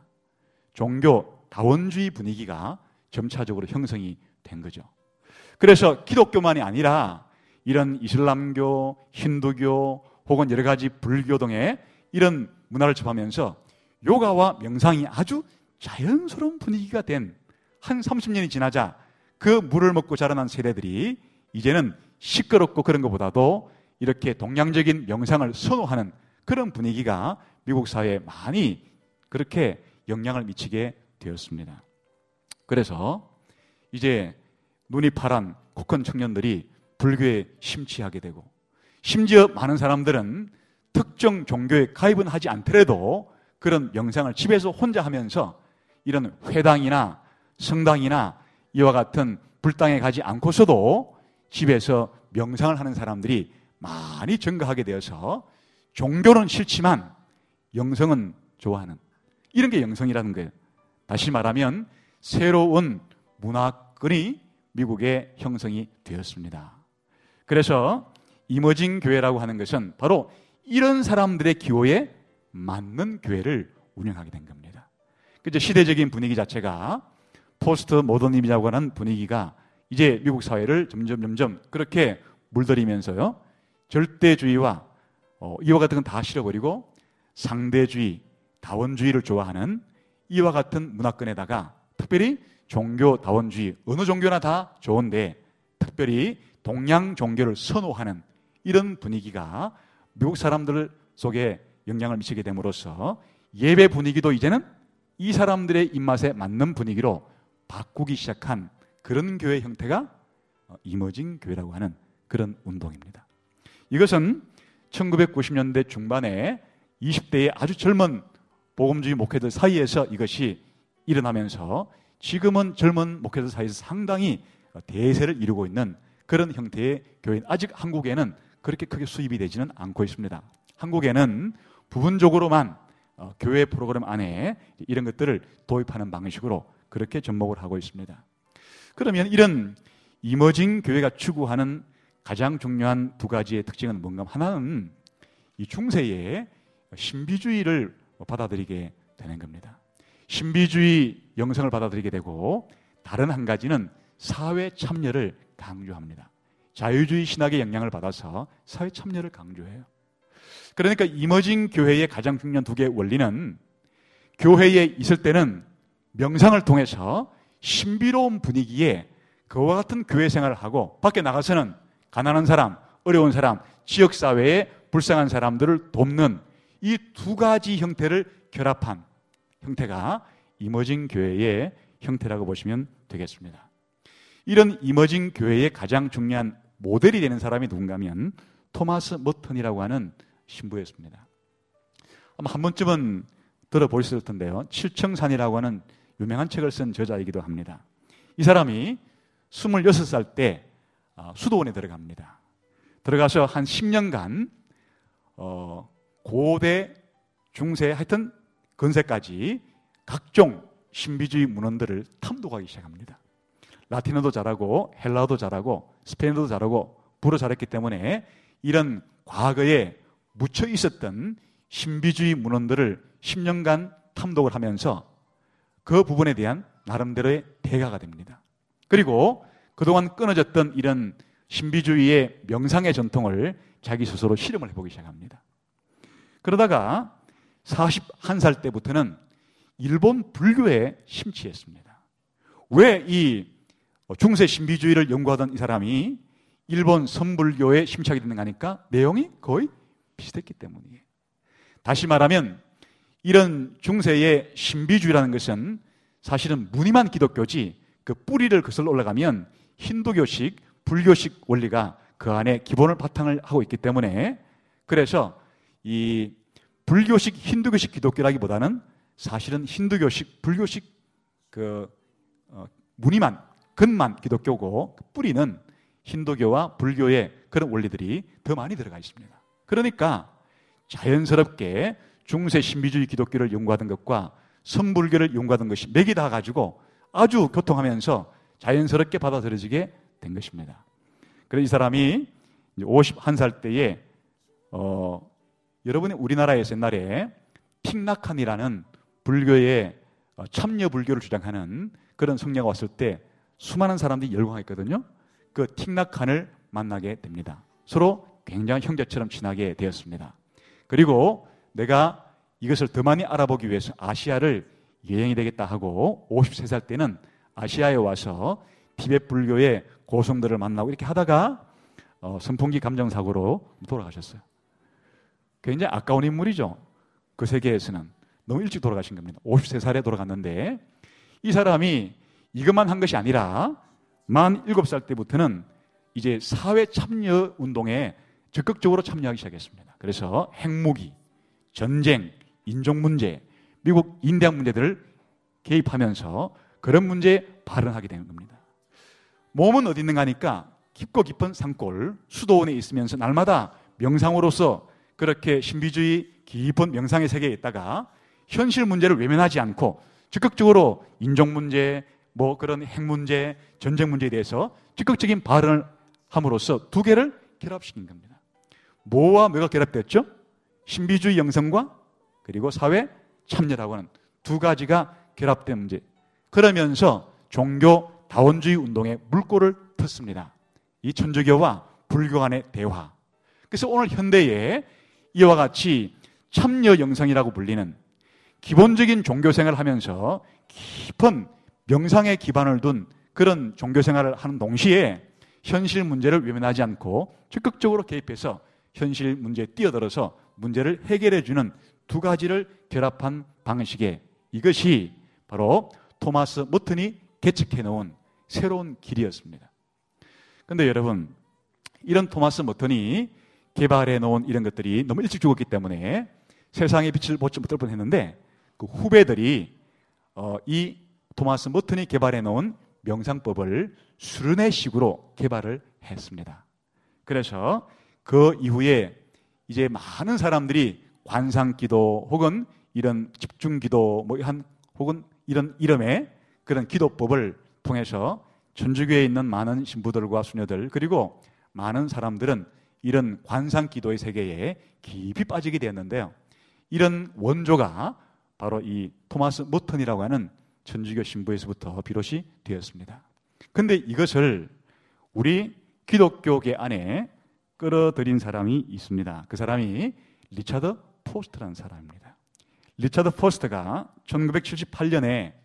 종교 다원주의 분위기가 점차적으로 형성이 된 거죠. 그래서 기독교만이 아니라 이런 이슬람교, 힌두교 혹은 여러 가지 불교 등의 이런 문화를 접하면서 요가와 명상이 아주 자연스러운 분위기가 된 한 삼십 년이 지나자 그 물을 먹고 자라난 세대들이 이제는 시끄럽고 그런 것보다도 이렇게 동양적인 명상을 선호하는 그런 분위기가 미국 사회에 많이 그렇게 영향을 미치게 되었습니다. 그래서 이제 눈이 파란 코 큰 청년들이 불교에 심취하게 되고, 심지어 많은 사람들은 특정 종교에 가입은 하지 않더라도 그런 명상을 집에서 혼자 하면서 이런 회당이나 성당이나 이와 같은 불당에 가지 않고서도 집에서 명상을 하는 사람들이 많이 증가하게 되어서 종교는 싫지만 영성은 좋아하는, 이런 게 영성이라는 거예요. 다시 말하면 새로운 문화권이 미국에 형성이 되었습니다. 그래서 이머징 교회라고 하는 것은 바로 이런 사람들의 기호에 맞는 교회를 운영하게 된 겁니다. 그죠? 시대적인 분위기 자체가 포스트 모더니즘이라고 하는 분위기가 이제 미국 사회를 점점 점점 그렇게 물들이면서요, 절대주의와 어, 이와 같은 건 다 실어버리고 상대주의, 다원주의를 좋아하는 이와 같은 문화권에다가 특별히 종교 다원주의, 어느 종교나 다 좋은데 특별히 동양 종교를 선호하는 이런 분위기가 미국 사람들 속에 영향을 미치게 됨으로써 예배 분위기도 이제는 이 사람들의 입맛에 맞는 분위기로 바꾸기 시작한 그런 교회 형태가 이머징 교회라고 하는 그런 운동입니다. 이것은 천구백구십 년대 중반에 이십 대의 아주 젊은 복음주의 목회들 사이에서 이것이 일어나면서 지금은 젊은 목회들 사이에서 상당히 대세를 이루고 있는 그런 형태의 교회는 아직 한국에는 그렇게 크게 수입이 되지는 않고 있습니다. 한국에는 부분적으로만 교회 프로그램 안에 이런 것들을 도입하는 방식으로 그렇게 접목을 하고 있습니다. 그러면 이런 이머징 교회가 추구하는 가장 중요한 두 가지의 특징은 뭔가? 하나는 이 중세에 신비주의를 받아들이게 되는 겁니다. 신비주의 영성을 받아들이게 되고, 다른 한 가지는 사회 참여를 강조합니다. 자유주의 신학의 영향을 받아서 사회 참여를 강조해요. 그러니까 이머징 교회의 가장 중요한 두 개의 원리는, 교회에 있을 때는 명상을 통해서 신비로운 분위기에 그와 같은 교회 생활을 하고, 밖에 나가서는 가난한 사람, 어려운 사람, 지역사회에 불쌍한 사람들을 돕는 이 두 가지 형태를 결합한 형태가 이머징 교회의 형태라고 보시면 되겠습니다. 이런 이머징 교회의 가장 중요한 모델이 되는 사람이 누군가 하면 토마스 머턴이라고 하는 신부였습니다. 아마 한 번쯤은 들어보셨을 텐데요. 칠청산이라고 하는 유명한 책을 쓴 저자이기도 합니다. 이 사람이 스물여섯 살 때 수도원에 들어갑니다. 들어가서 한 십 년간 어, 고대, 중세, 하여튼 근세까지 각종 신비주의 문헌들을 탐독하기 시작합니다. 라틴어도 잘하고 헬라어도 잘하고 스페인어도 잘하고 불어 잘했기 때문에 이런 과거에 묻혀 있었던 신비주의 문헌들을 십 년간 탐독을 하면서 그 부분에 대한 나름대로의 대가가 됩니다. 그리고 그동안 끊어졌던 이런 신비주의의 명상의 전통을 자기 스스로 실험을 해보기 시작합니다. 그러다가 마흔한 살 때부터는 일본 불교에 심취했습니다. 왜 이 중세 신비주의를 연구하던 이 사람이 일본 선불교에 심취하게 됐는가 하니까 내용이 거의 비슷했기 때문이에요. 다시 말하면 이런 중세의 신비주의라는 것은 사실은 무늬만 기독교지 그 뿌리를 거슬러 올라가면 힌두교식, 불교식 원리가 그 안에 기본을 바탕을 하고 있기 때문에, 그래서 이 불교식, 힌두교식 기독교라기보다는 사실은 힌두교식, 불교식 그 어, 무늬만, 근만 기독교고, 그 뿌리는 힌두교와 불교의 그런 원리들이 더 많이 들어가 있습니다. 그러니까 자연스럽게 중세 신비주의 기독교를 연구하던 것과 선불교를 연구하던 것이 맥이 다 가지고 아주 교통하면서 자연스럽게 받아들여지게 된 것입니다. 그래서 이 사람이 오십일 살 때에 어, 여러분이 우리나라에서 옛날에 틱나칸이라는 불교의 참여 불교를 주장하는 그런 성녀가 왔을 때 수많은 사람들이 열광했거든요. 그 틱나칸을 만나게 됩니다. 서로 굉장히 형제처럼 친하게 되었습니다. 그리고 내가 이것을 더 많이 알아보기 위해서 아시아를 여행이 되겠다 하고 오십세 살 때는 아시아에 와서 티베트 불교의 고성들을 만나고 이렇게 하다가 어, 선풍기 감정사고로 돌아가셨어요. 굉장히 아까운 인물이죠. 그 세계에서는. 너무 일찍 돌아가신 겁니다. 오십세 살에 돌아갔는데 이 사람이 이것만 한 것이 아니라 만 일곱 살 때부터는 이제 사회 참여 운동에 적극적으로 참여하기 시작했습니다. 그래서 핵무기, 전쟁, 인종 문제, 미국 인대학 문제들을 개입하면서 그런 문제에 발언하게 되는 겁니다. 몸은 어디 있는가 하니까 깊고 깊은 산골 수도원에 있으면서 날마다 명상으로서 그렇게 신비주의 깊은 명상의 세계에 있다가 현실 문제를 외면하지 않고 적극적으로 인종 문제, 뭐 그런 핵 문제, 전쟁 문제에 대해서 적극적인 발언을 함으로써 두 개를 결합시킨 겁니다. 뭐와 뭐가 결합됐죠? 신비주의 영성과 그리고 사회 참여라고 하는 두 가지가 결합된 문제. 그러면서 종교 다원주의 운동에 물꼬를 텄습니다. 이 천주교와 불교 간의 대화. 그래서 오늘 현대에 이와 같이 참여 영성이라고 불리는 기본적인 종교 생활을 하면서 깊은 명상에 기반을 둔 그런 종교 생활을 하는 동시에 현실 문제를 외면하지 않고 적극적으로 개입해서 현실 문제에 뛰어들어서 문제를 해결해 주는 두 가지를 결합한 방식의 이것이 바로 토마스 머튼이 개척해 놓은 새로운 길이었습니다. 그런데 여러분, 이런 토마스 머튼이 개발해 놓은 이런 것들이 너무 일찍 죽었기 때문에 세상의 빛을 보지 못할 뻔했는데 그 후배들이 어, 이 토마스 머튼이 개발해 놓은 명상법을 수련회식으로 개발을 했습니다. 그래서 그 이후에 이제 많은 사람들이 관상기도 혹은 이런 집중기도 뭐 한 혹은 이런 이름의 그런 기도법을 통해서 천주교에 있는 많은 신부들과 수녀들 그리고 많은 사람들은 이런 관상기도의 세계에 깊이 빠지게 되었는데요. 이런 원조가 바로 이 토마스 머튼이라고 하는 천주교 신부에서부터 비롯이 되었습니다. 그런데 이것을 우리 기독교계 안에 끌어들인 사람이 있습니다. 그 사람이 리차드 포스트라는 사람입니다. 리차드 포스트가 천구백칠십팔 년에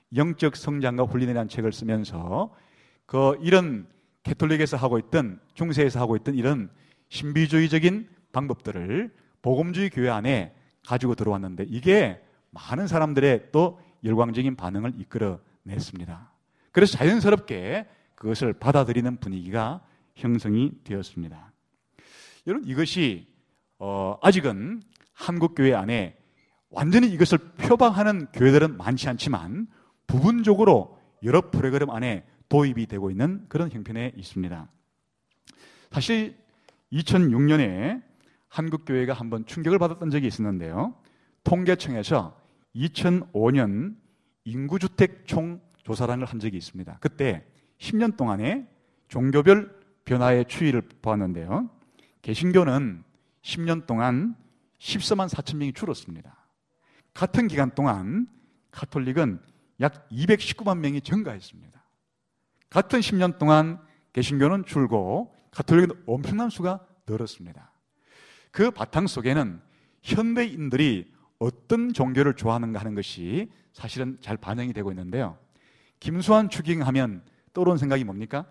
영적 성장과 훈련이라는 책을 쓰면서 그 이런 캐톨릭에서 하고 있던 중세에서 하고 있던 이런 신비주의적인 방법들을 복음주의 교회 안에 가지고 들어왔는데 이게 많은 사람들의 또 열광적인 반응을 이끌어냈습니다. 그래서 자연스럽게 그것을 받아들이는 분위기가 형성이 되었습니다. 여러분, 이것이 어, 아직은 한국 교회 안에 완전히 이것을 표방하는 교회들은 많지 않지만 부분적으로 여러 프로그램 안에 도입이 되고 있는 그런 형편에 있습니다. 사실 이천육 년에 한국 교회가 한번 충격을 받았던 적이 있었는데요. 통계청에서 이천오 년 인구주택 총조사를 한 적이 있습니다. 그때 십 년 동안에 종교별 변화의 추이를 보았는데요. 개신교는 십 년 동안 십사만 사천 명이 줄었습니다. 같은 기간 동안 가톨릭은 약 이백십구만 명이 증가했습니다. 같은 십 년 동안 개신교는 줄고 가톨릭은 엄청난 수가 늘었습니다. 그 바탕 속에는 현대인들이 어떤 종교를 좋아하는가 하는 것이 사실은 잘 반영이 되고 있는데요. 김수환 추기경하면 떠오르는 생각이 뭡니까?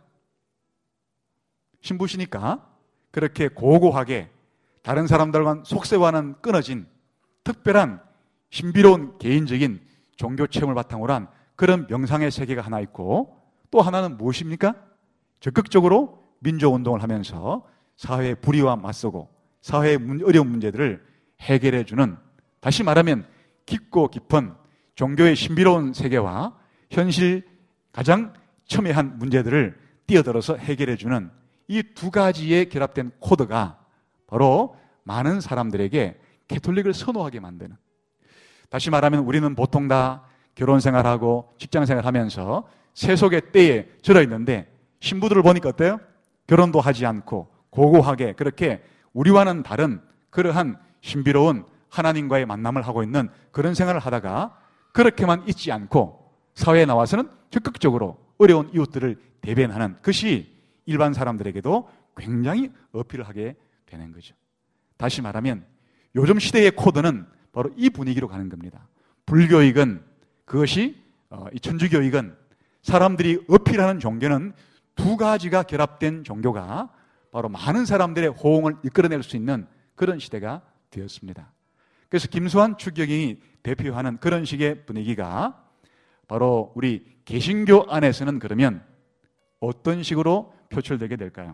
신부시니까 그렇게 고고하게 다른 사람들과 속세와는 끊어진 특별한 신비로운 개인적인 종교 체험을 바탕으로 한 그런 명상의 세계가 하나 있고 또 하나는 무엇입니까? 적극적으로 민족운동을 하면서 사회의 불의와 맞서고 사회의 어려운 문제들을 해결해주는, 다시 말하면 깊고 깊은 종교의 신비로운 세계와 현실 가장 첨예한 문제들을 뛰어들어서 해결해주는 이 두 가지의 결합된 코드가 바로 많은 사람들에게 캐톨릭을 선호하게 만드는, 다시 말하면 우리는 보통 다 결혼생활하고 직장생활하면서 세속의 때에 절어있는데 신부들을 보니까 어때요? 결혼도 하지 않고 고고하게 그렇게 우리와는 다른 그러한 신비로운 하나님과의 만남을 하고 있는 그런 생활을 하다가 그렇게만 있지 않고 사회에 나와서는 적극적으로 어려운 이웃들을 대변하는 것이 일반 사람들에게도 굉장히 어필을 하게 되는 거죠. 다시 말하면 요즘 시대의 코드는 바로 이 분위기로 가는 겁니다. 불교익은 그것이 어, 이 천주교익은 사람들이 어필하는 종교는 두 가지가 결합된 종교가 바로 많은 사람들의 호응을 이끌어낼 수 있는 그런 시대가 되었습니다. 그래서 김수환 추경이 대표하는 그런 식의 분위기가 바로 우리 개신교 안에서는 그러면 어떤 식으로 표출되게 될까요?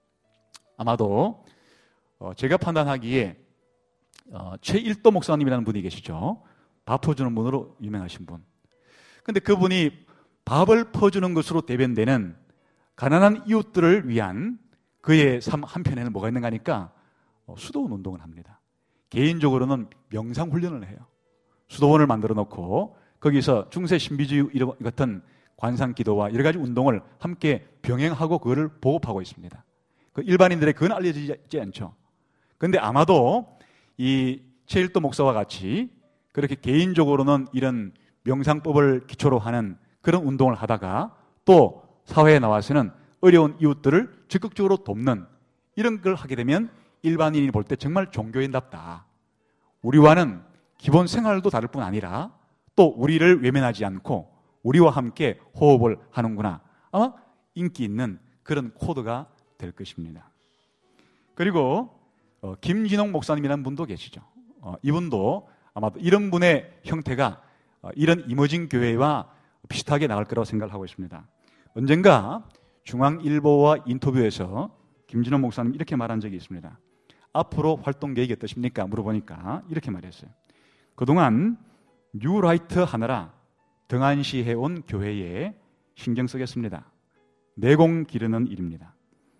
아마도 어, 제가 판단하기에 어, 최일도 목사님이라는 분이 계시죠. 밥 퍼주는 분으로 유명하신 분. 근데 그분이 밥을 퍼주는 것으로 대변되는 가난한 이웃들을 위한 그의 삶 한편에는 뭐가 있는가 하니까 어, 수도원 운동을 합니다. 개인적으로는 명상훈련을 해요. 수도원을 만들어 놓고 거기서 중세 신비주의 같은 관상기도와 여러 가지 운동을 함께 병행하고 그거를 보급하고 있습니다. 그 일반인들의 그건 알려지지 않죠. 그런데 아마도 이 최일도 목사와 같이 그렇게 개인적으로는 이런 명상법을 기초로 하는 그런 운동을 하다가 또 사회에 나와서는 어려운 이웃들을 적극적으로 돕는 이런 걸 하게 되면 일반인이 볼 때 정말 종교인답다. 우리와는 기본 생활도 다를 뿐 아니라 또 우리를 외면하지 않고 우리와 함께 호흡을 하는구나. 아마 인기 있는 그런 코드가 될 것입니다. 그리고 어, 김진홍 목사님이라는 분도 계시죠. 어, 이분도 아마도 이런 분의 형태가 어, 이런 이머징 교회와 비슷하게 나갈 거라고 생각을 하고 있습니다. 언젠가 중앙일보와 인터뷰에서 김진홍 목사님 이렇게 말한 적이 있습니다. 앞으로 활동 계획이 어떠십니까? 물어보니까 이렇게 말했어요. 그동안 뉴라이트 하느라 등한시해온 교회에 신경 쓰겠습니다. 내공 기르는 일입니다.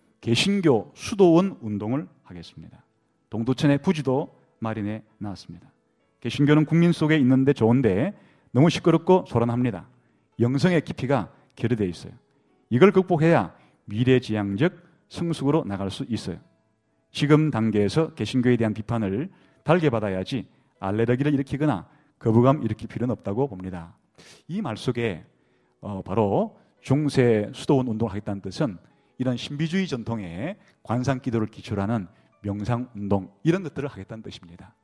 개신교 수도원 운동을 하겠습니다. 동두천의 부지도 마련해 놨습니다. 개신교는 국민 속에 있는데 좋은데 너무 시끄럽고 소란합니다. 영성의 깊이가 결여되어 있어요. 이걸 극복해야 미래지향적 성숙으로 나갈 수 있어요. 지금 단계에서 개신교에 대한 비판을 달게 받아야지 알레르기를 일으키거나 거부감 일으킬 필요는 없다고 봅니다. 이 말 속에 어, 바로 중세 수도원 운동을 하겠다는 뜻은 이런 신비주의 전통의 관상기도를 기초로 하는 명상운동 이런 것들을 하겠다는 뜻입니다.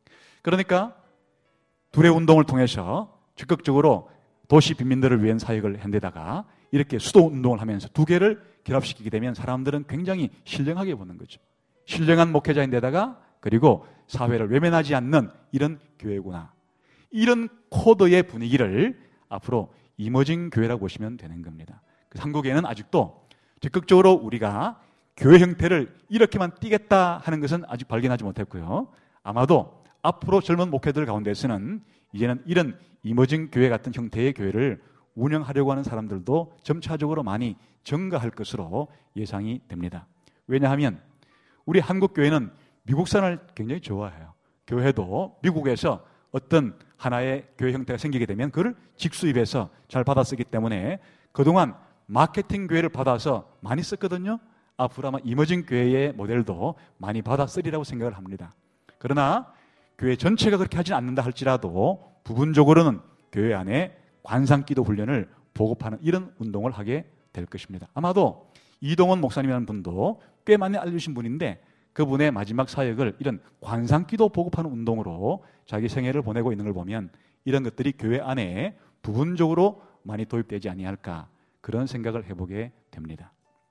그러니까 둘의 운동을 통해서 적극적으로 도시 빈민들을 위한 사역을 한 데다가 이렇게 수도원 운동을 하면서 두 개를 결합시키게 되면 사람들은 굉장히 신령하게 보는 거죠. 신령한 목회자인데다가 그리고 사회를 외면하지 않는 이런 교회구나. 이런 코드의 분위기를 앞으로 이머징 교회라고 보시면 되는 겁니다. 한국에는 아직도 적극적으로 우리가 교회 형태를 이렇게만 띄겠다 하는 것은 아직 발견하지 못했고요. 아마도 앞으로 젊은 목회들 가운데서는 이제는 이런 이머징 교회 같은 형태의 교회를 운영하려고 하는 사람들도 점차적으로 많이 증가할 것으로 예상이 됩니다. 왜냐하면 우리 한국 교회는 미국산을 굉장히 좋아해요. 교회도 미국에서 어떤 하나의 교회 형태가 생기게 되면 그걸 직수입해서 잘 받아 쓰기 때문에 그동안 마케팅 교회를 받아서 많이 썼거든요. 앞으로 아마 이머징 교회의 모델도 많이 받아 쓰리라고 생각을 합니다. 그러나 교회 전체가 그렇게 하지는 않는다 할지라도 부분적으로는 교회 안에 관상기도 훈련을 보급하는 이런 운동을 하게 될 것입니다. 아마도 이동원 목사님이라는 분도 꽤 많이 알려주신 분인데 그분의 마지막 사역을 이런 관상기도 보급하는 운동으로 자기 생애를 보내고 있는 걸 보면 이런 것들이 교회 안에 부분적으로 많이 도입되지 아니할까 그런 생각을 해보게 됩니다.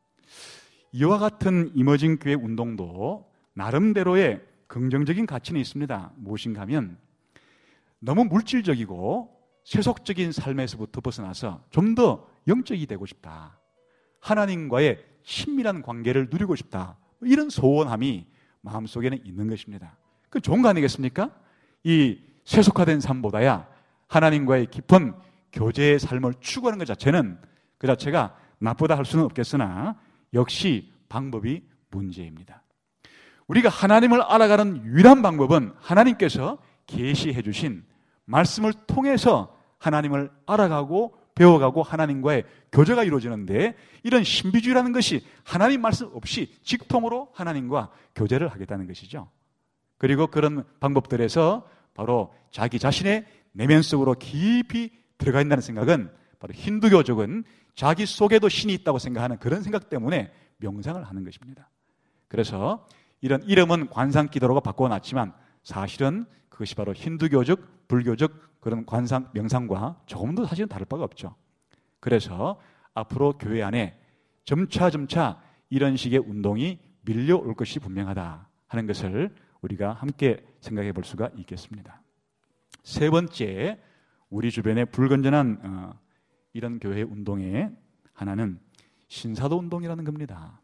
이와 같은 이머징 교회 운동도 나름대로의 긍정적인 가치는 있습니다. 무엇인가 하면 너무 물질적이고 세속적인 삶에서부터 벗어나서 좀 더 영적이 되고 싶다. 하나님과의 친밀한 관계를 누리고 싶다. 이런 소원함이 마음속에는 있는 것입니다. 그 좋은 거 아니겠습니까? 이 세속화된 삶보다야 하나님과의 깊은 교제의 삶을 추구하는 것 자체는 그 자체가 나쁘다 할 수는 없겠으나 역시 방법이 문제입니다. 우리가 하나님을 알아가는 유일한 방법은 하나님께서 계시해 주신 말씀을 통해서 하나님을 알아가고 배워가고 하나님과의 교제가 이루어지는데 이런 신비주의라는 것이 하나님 말씀 없이 직통으로 하나님과 교제를 하겠다는 것이죠. 그리고 그런 방법들에서 바로 자기 자신의 내면 속으로 깊이 들어가 있다는 생각은 바로 힌두교적은 자기 속에도 신이 있다고 생각하는 그런 생각 때문에 명상을 하는 것입니다. 그래서 이런 이름은 관상기도라고 바꿔놨지만 사실은 그것이 바로 힌두교적, 불교적 그런 관상, 명상과 조금도 사실은 다를 바가 없죠. 그래서 앞으로 교회 안에 점차 점차 이런 식의 운동이 밀려올 것이 분명하다 하는 것을 우리가 함께 생각해 볼 수가 있겠습니다. 세 번째, 우리 주변에 불건전한 어, 이런 교회 운동의 하나는 신사도 운동이라는 겁니다.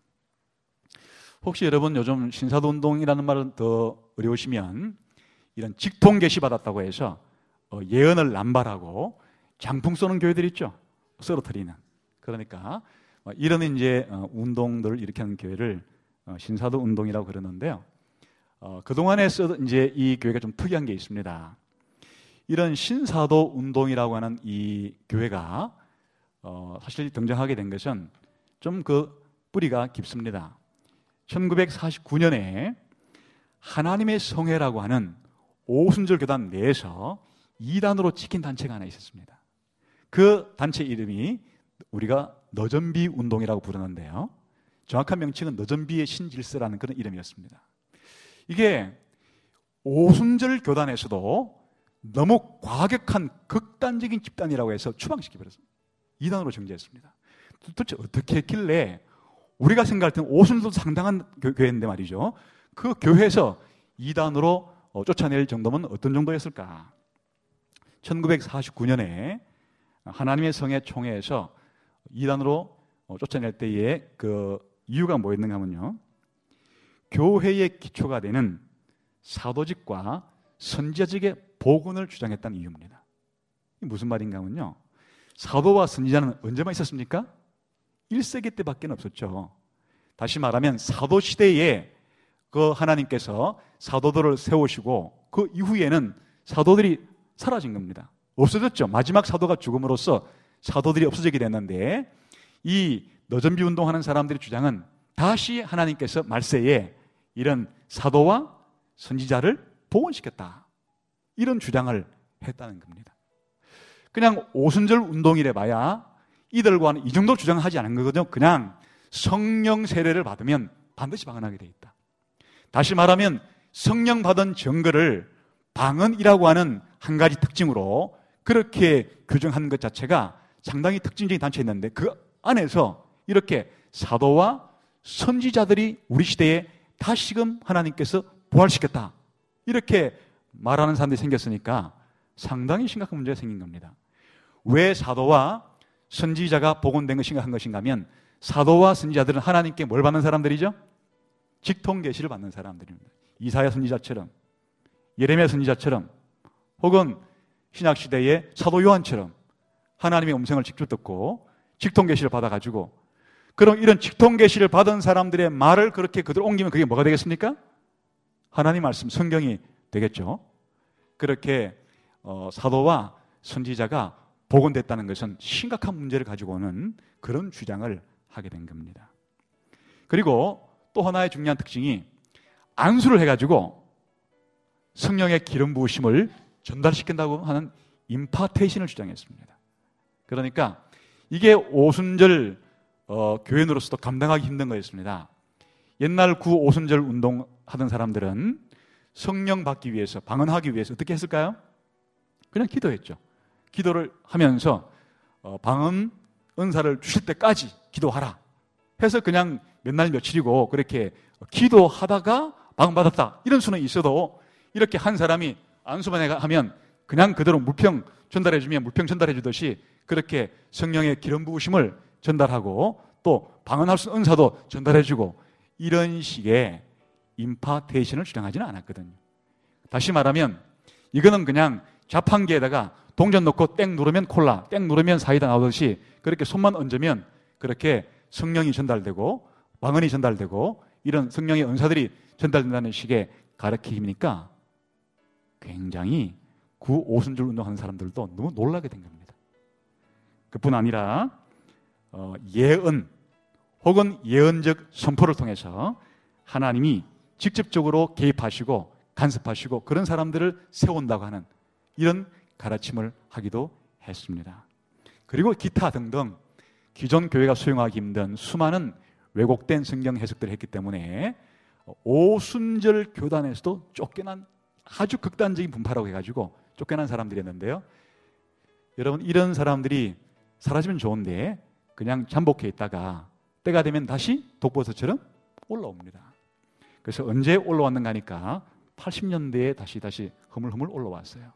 혹시 여러분 요즘 신사도 운동이라는 말은 더 어려우시면 이런 직통 계시 받았다고 해서 어, 예언을 남발하고 장풍 쏘는 교회들 있죠. 쓰러뜨리는. 그러니까 어, 이런 이제 어, 운동들을 일으키는 교회를 어, 신사도 운동이라고 그러는데요. 어, 그동안에 쓰던 이제 이 교회가 좀 특이한 게 있습니다. 이런 신사도 운동이라고 하는 이 교회가 어, 사실 등장하게 된 것은 좀 그 뿌리가 깊습니다. 천구백사십구 년에 하나님의 성회라고 하는 오순절 교단 내에서 이단으로 찍힌 단체가 하나 있었습니다. 그 단체 이름이 우리가 너전비 운동이라고 부르는데요. 정확한 명칭은 너전비의 신질서라는 그런 이름이었습니다. 이게 오순절 교단에서도 너무 과격한 극단적인 집단이라고 해서 추방시켜버렸습니다. 이단으로 정죄했습니다. 도대체 어떻게 했길래 우리가 생각할 때는 오순절도 상당한 교회인데 말이죠. 그 교회에서 이단으로 쫓아낼 정도면 어떤 정도였을까? 천구백사십구 년에 하나님의 성회 총회에서 이단으로 쫓아낼 때의 그 이유가 뭐였는가 하면요. 교회의 기초가 되는 사도직과 선지자직의 복원을 주장했다는 이유입니다. 이게 무슨 말인가 하면요. 사도와 선지자는 언제만 있었습니까? 일 세기 때밖에 없었죠. 다시 말하면 사도 시대에 그 하나님께서 사도들을 세우시고 그 이후에는 사도들이 사라진 겁니다. 없어졌죠. 마지막 사도가 죽음으로써 사도들이 없어지게 됐는데 이 너전비 운동하는 사람들의 주장은 다시 하나님께서 말세에 이런 사도와 선지자를 복원시켰다. 이런 주장을 했다는 겁니다. 그냥 오순절 운동이래 봐야 이들과는 이 정도 주장하지 않은 거거든요. 그냥 성령 세례를 받으면 반드시 방언하게 돼 있다. 다시 말하면 성령 받은 증거를 방언이라고 하는 한 가지 특징으로 그렇게 규정한 것 자체가 상당히 특징적인 단체였는데 그 안에서 이렇게 사도와 선지자들이 우리 시대에 다시금 하나님께서 부활시켰다. 이렇게 말하는 사람들이 생겼으니까 상당히 심각한 문제가 생긴 겁니다. 왜 사도와 선지자가 복원된 것인가 한 것인가 하면 사도와 선지자들은 하나님께 뭘 받는 사람들이죠? 직통 계시를 받는 사람들입니다. 이사야 선지자처럼 예레미야 선지자처럼 혹은 신약시대의 사도 요한처럼 하나님의 음성을 직접 듣고 직통 계시를 받아가지고 그럼 이런 직통 계시를 받은 사람들의 말을 그렇게 그대로 옮기면 그게 뭐가 되겠습니까? 하나님 말씀 성경이 되겠죠. 그렇게 어, 사도와 선지자가 복원됐다는 것은 심각한 문제를 가지고 오는 그런 주장을 하게 된 겁니다. 그리고 또 하나의 중요한 특징이 안수를 해가지고 성령의 기름 부으심을 전달시킨다고 하는 임파테이션을 주장했습니다. 그러니까 이게 오순절 어, 교인으로서도 감당하기 힘든 거였습니다. 옛날 구 오순절 운동하던 사람들은 성령 받기 위해서 방언하기 위해서 어떻게 했을까요? 그냥 기도했죠. 기도를 하면서 어, 방언 은사를 주실 때까지 기도하라 해서 그냥 몇 날 며칠이고 그렇게 기도하다가 방언 받았다 이런 수는 있어도 이렇게 한 사람이 안수만 하면 그냥 그대로 물평 전달해주면 물평 전달해주듯이 그렇게 성령의 기름 부으심을 전달하고 또 방언할 수 있는 은사도 전달해주고 이런 식의 임파테이션을 주장하지는 않았거든요. 다시 말하면 이거는 그냥 자판기에다가 동전 넣고 땡 누르면 콜라, 땡 누르면 사이다 나오듯이 그렇게 손만 얹으면 그렇게 성령이 전달되고 방언이 전달되고 이런 성령의 은사들이 전달된다는 식의 가르침이니까 굉장히 구 오순절 운동하는 사람들도 너무 놀라게 된 겁니다. 그뿐 아니라 어, 예언 혹은 예언적 선포를 통해서 하나님이 직접적으로 개입하시고 간섭하시고 그런 사람들을 세운다고 하는 이런 가르침을 하기도 했습니다. 그리고 기타 등등 기존 교회가 수용하기 힘든 수많은 왜곡된 성경 해석들을 했기 때문에 오순절 교단에서도 쫓겨난 아주 극단적인 분파라고 해가지고 쫓겨난 사람들이었는데요. 여러분, 이런 사람들이 사라지면 좋은데 그냥 잠복해 있다가 때가 되면 다시 독버섯처럼 올라옵니다. 그래서 언제 올라왔는가 하니까 팔십 년대에 다시 다시 허물허물 올라왔어요.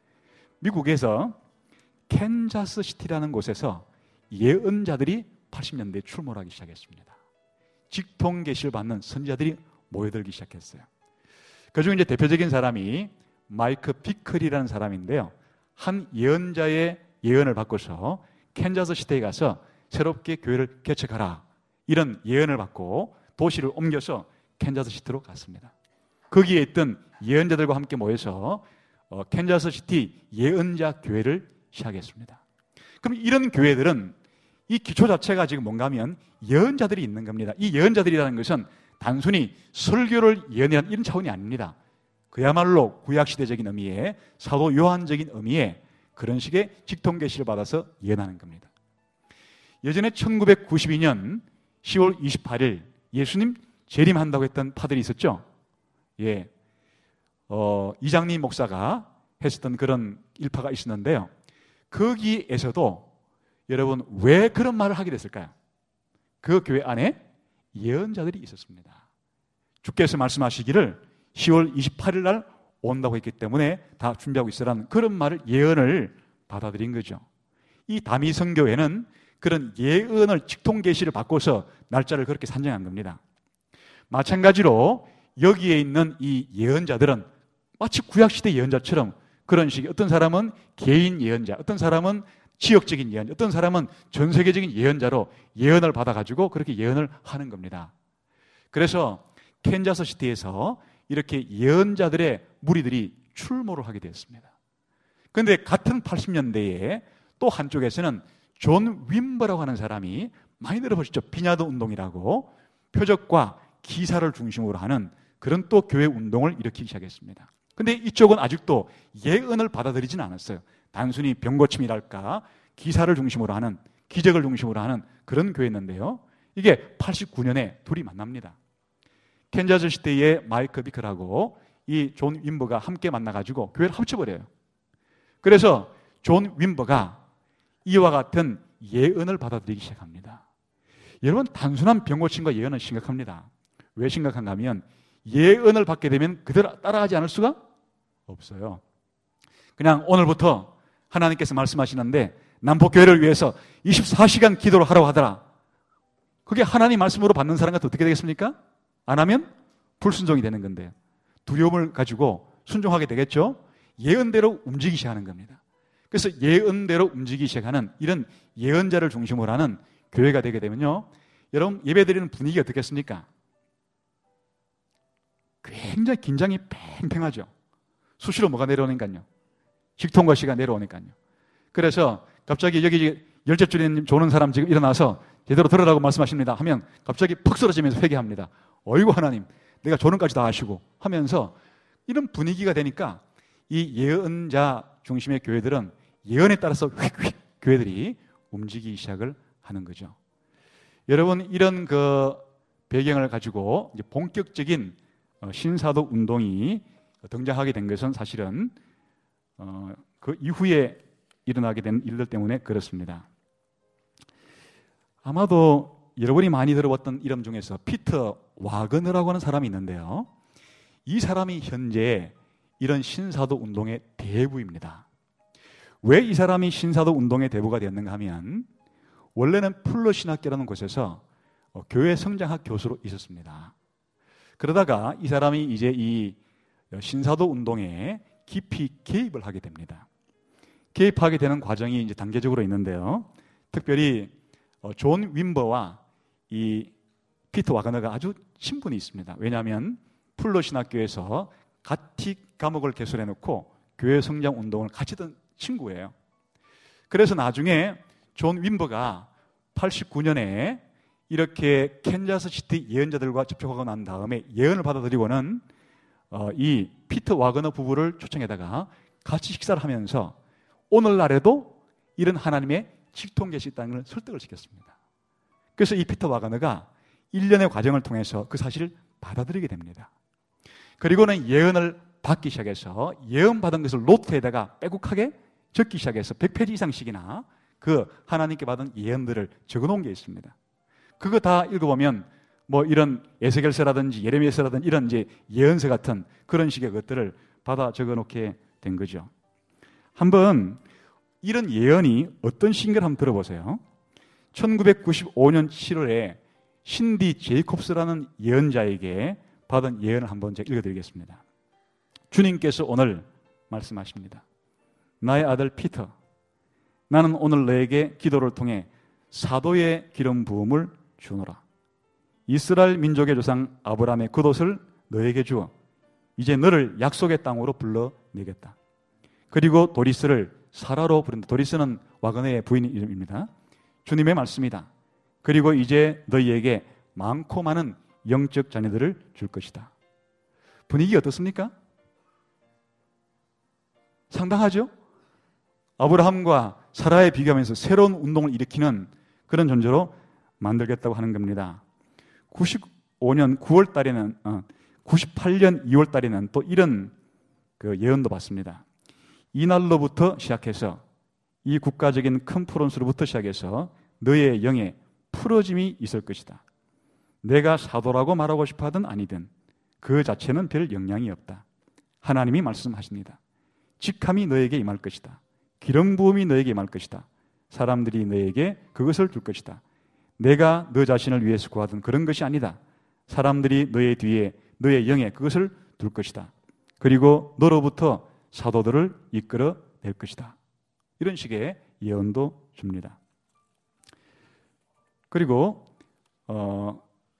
미국에서 캔자스 시티라는 곳에서 예언자들이 팔십 년대에 출몰하기 시작했습니다. 직통 계시를 받는 선지자들이 모여들기 시작했어요. 그중에 이제 대표적인 사람이 마이크 비클이라는 사람인데요. 한 예언자의 예언을 받고서 캔자스 시티에 가서 새롭게 교회를 개척하라, 이런 예언을 받고 도시를 옮겨서 캔자스 시티로 갔습니다. 거기에 있던 예언자들과 함께 모여서 어, 캔자스 시티 예언자 교회를 시작했습니다. 그럼 이런 교회들은 이 기초 자체가 지금 뭔가 하면 예언자들이 있는 겁니다. 이 예언자들이라는 것은 단순히 설교를 예언하는 이런 차원이 아닙니다. 그야말로 구약시대적인 의미의 사도 요한적인 의미의 그런 식의 직통계시를 받아서 예언하는 겁니다. 예전에 천구백구십이 년 시월 이십팔일 예수님 재림한다고 했던 파들이 있었죠. 예, 어, 이장님 목사가 했었던 그런 일파가 있었는데요. 거기에서도 여러분 왜 그런 말을 하게 됐을까요? 그 교회 안에 예언자들이 있었습니다. 주께서 말씀하시기를 시월 이십팔일 날 온다고 했기 때문에 다 준비하고 있으라는 그런 말을, 예언을 받아들인 거죠. 이 다미성교회는 그런 예언을, 직통계시를 바꿔서 날짜를 그렇게 산정한 겁니다. 마찬가지로 여기에 있는 이 예언자들은 마치 구약시대 예언자처럼 그런 식의, 어떤 사람은 개인 예언자, 어떤 사람은 지역적인 예언자, 어떤 사람은 전 세계적인 예언자로 예언을 받아가지고 그렇게 예언을 하는 겁니다. 그래서 캔자스 시티에서 이렇게 예언자들의 무리들이 출몰을 하게 되었습니다. 그런데 같은 팔십 년대에 또 한쪽에서는 존 윈버라고 하는 사람이, 많이 들어보셨죠? 비냐드 운동이라고 표적과 기사를 중심으로 하는 그런 또 교회 운동을 일으키기 시작했습니다. 그런데 이쪽은 아직도 예언을 받아들이지는 않았어요. 단순히 병고침이랄까 기사를 중심으로 하는, 기적을 중심으로 하는 그런 교회였는데요. 이게 팔십구 년에 둘이 만납니다. 캔자스 시대의 마이크 비클하고 이 존 윈버가 함께 만나가지고 교회를 합쳐버려요. 그래서 존 윈버가 이와 같은 예언을 받아들이기 시작합니다. 여러분, 단순한 병고침과 예언은 심각합니다. 왜 심각한가 하면 예언을 받게 되면 그대로 따라가지 않을 수가 없어요. 그냥 오늘부터 하나님께서 말씀하시는데 남포교회를 위해서 이십사 시간 기도를 하라고 하더라. 그게 하나님 말씀으로 받는 사람 같은 어떻게 되겠습니까? 안 하면 불순종이 되는 건데요. 두려움을 가지고 순종하게 되겠죠. 예언대로 움직이기 시작하는 겁니다. 그래서 예언대로 움직이기 시작하는 이런 예언자를 중심으로 하는 교회가 되게 되면요, 여러분 예배드리는 분위기가 어떻겠습니까? 굉장히 긴장이 팽팽하죠. 수시로 뭐가 내려오니까요, 직통과시가 내려오니까요. 그래서 갑자기 여기 열째주님 조는 사람 지금 일어나서 제대로 들으라고 말씀하십니다 하면 갑자기 퍽 쓰러지면서 회개합니다. 어이구 하나님, 내가 조는까지 다 하시고 하면서 이런 분위기가 되니까 이 예언자 중심의 교회들은 예언에 따라서 휙휙 교회들이 움직이기 시작을 하는 거죠. 여러분, 이런 그 배경을 가지고 이제 본격적인 신사도 운동이 등장하게 된 것은 사실은 어, 그 이후에 일어나게 된 일들 때문에 그렇습니다. 아마도 여러분이 많이 들어봤던 이름 중에서 피터 와그너라고 하는 사람이 있는데요. 이 사람이 현재 이런 신사도 운동의 대부입니다. 왜 이 사람이 신사도 운동의 대부가 되었는가 하면 원래는 풀러 신학교라는 곳에서 교회 성장학 교수로 있었습니다. 그러다가 이 사람이 이제 이 신사도 운동에 깊이 개입을 하게 됩니다. 개입하게 되는 과정이 이제 단계적으로 있는데요. 특별히 존 윈버와 이 피터 와그너가 아주 친분이 있습니다. 왜냐하면 풀러 신학교에서 같이 과목을 개설해 놓고 교회 성장 운동을 같이 했던 친구예요. 그래서 나중에 존 윈버가 팔십구 년에 이렇게 캔자스 시티 예언자들과 접촉하고 난 다음에 예언을 받아들이고는 어, 이 피터 와그너 부부를 초청해다가 같이 식사를 하면서 오늘날에도 이런 하나님의 직통계시 있다는 걸 설득을 시켰습니다. 그래서 이 피터 와그너가 일련의 과정을 통해서 그 사실을 받아들이게 됩니다. 그리고는 예언을 받기 시작해서 예언받은 것을 노트에다가 빼곡하게 적기 시작해서 백 페이지 이상씩이나 그 하나님께 받은 예언들을 적어놓은 게 있습니다. 그거 다 읽어보면 뭐 이런 에스겔서라든지 예레미야서라든지 이런 이제 예언서 같은 그런 식의 것들을 받아 적어놓게 된 거죠. 한번 이런 예언이 어떤 시인가를 한번 들어보세요. 천구백구십오 년 칠월에 신디 제이콥스라는 예언자에게 받은 예언을 한번 제가 읽어드리겠습니다. 주님께서 오늘 말씀하십니다. 나의 아들 피터, 나는 오늘 너에게 기도를 통해 사도의 기름 부음을 주노라. 이스라엘 민족의 조상 아브라함의 겉옷을 너에게 주어 이제 너를 약속의 땅으로 불러내겠다. 그리고 도리스를 사라로 부른다. 도리스는 와그네의 부인 이름입니다. 주님의 말씀이다. 그리고 이제 너희에게 많고 많은 영적 자녀들을 줄 것이다. 분위기 어떻습니까? 상당하죠? 아브라함과 사라에 비교하면서 새로운 운동을 일으키는 그런 존재로 만들겠다고 하는 겁니다. 구십오 년 구월 달에는 어, 구십팔 년 이월 달에는 또 이런 그 예언도 받습니다. 이날로부터 시작해서 이 국가적인 컨퍼런스로부터 시작해서 너의 영에 풀어짐이 있을 것이다. 내가 사도라고 말하고 싶어 하든 아니든 그 자체는 별 영향이 없다. 하나님이 말씀하십니다. 직함이 너에게 임할 것이다. 기름 부음이 너에게 임할 것이다. 사람들이 너에게 그것을 줄 것이다. 내가 너 자신을 위해서 구하던 그런 것이 아니다. 사람들이 너의 뒤에 너의 영에 그것을 둘 것이다. 그리고 너로부터 사도들을 이끌어 낼 것이다. 이런 식의 예언도 줍니다. 그리고 어,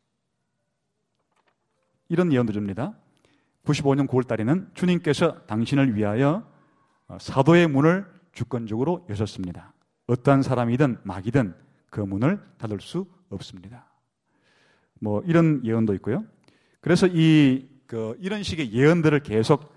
이런 예언도 줍니다. 구십오 년 구월 달에는 주님께서 당신을 위하여 사도의 문을 주권적으로 여셨습니다. 어떠한 사람이든 마귀든 그 문을 닫을 수 없습니다. 뭐 이런 예언도 있고요. 그래서 이 그 이런 식의 예언들을 계속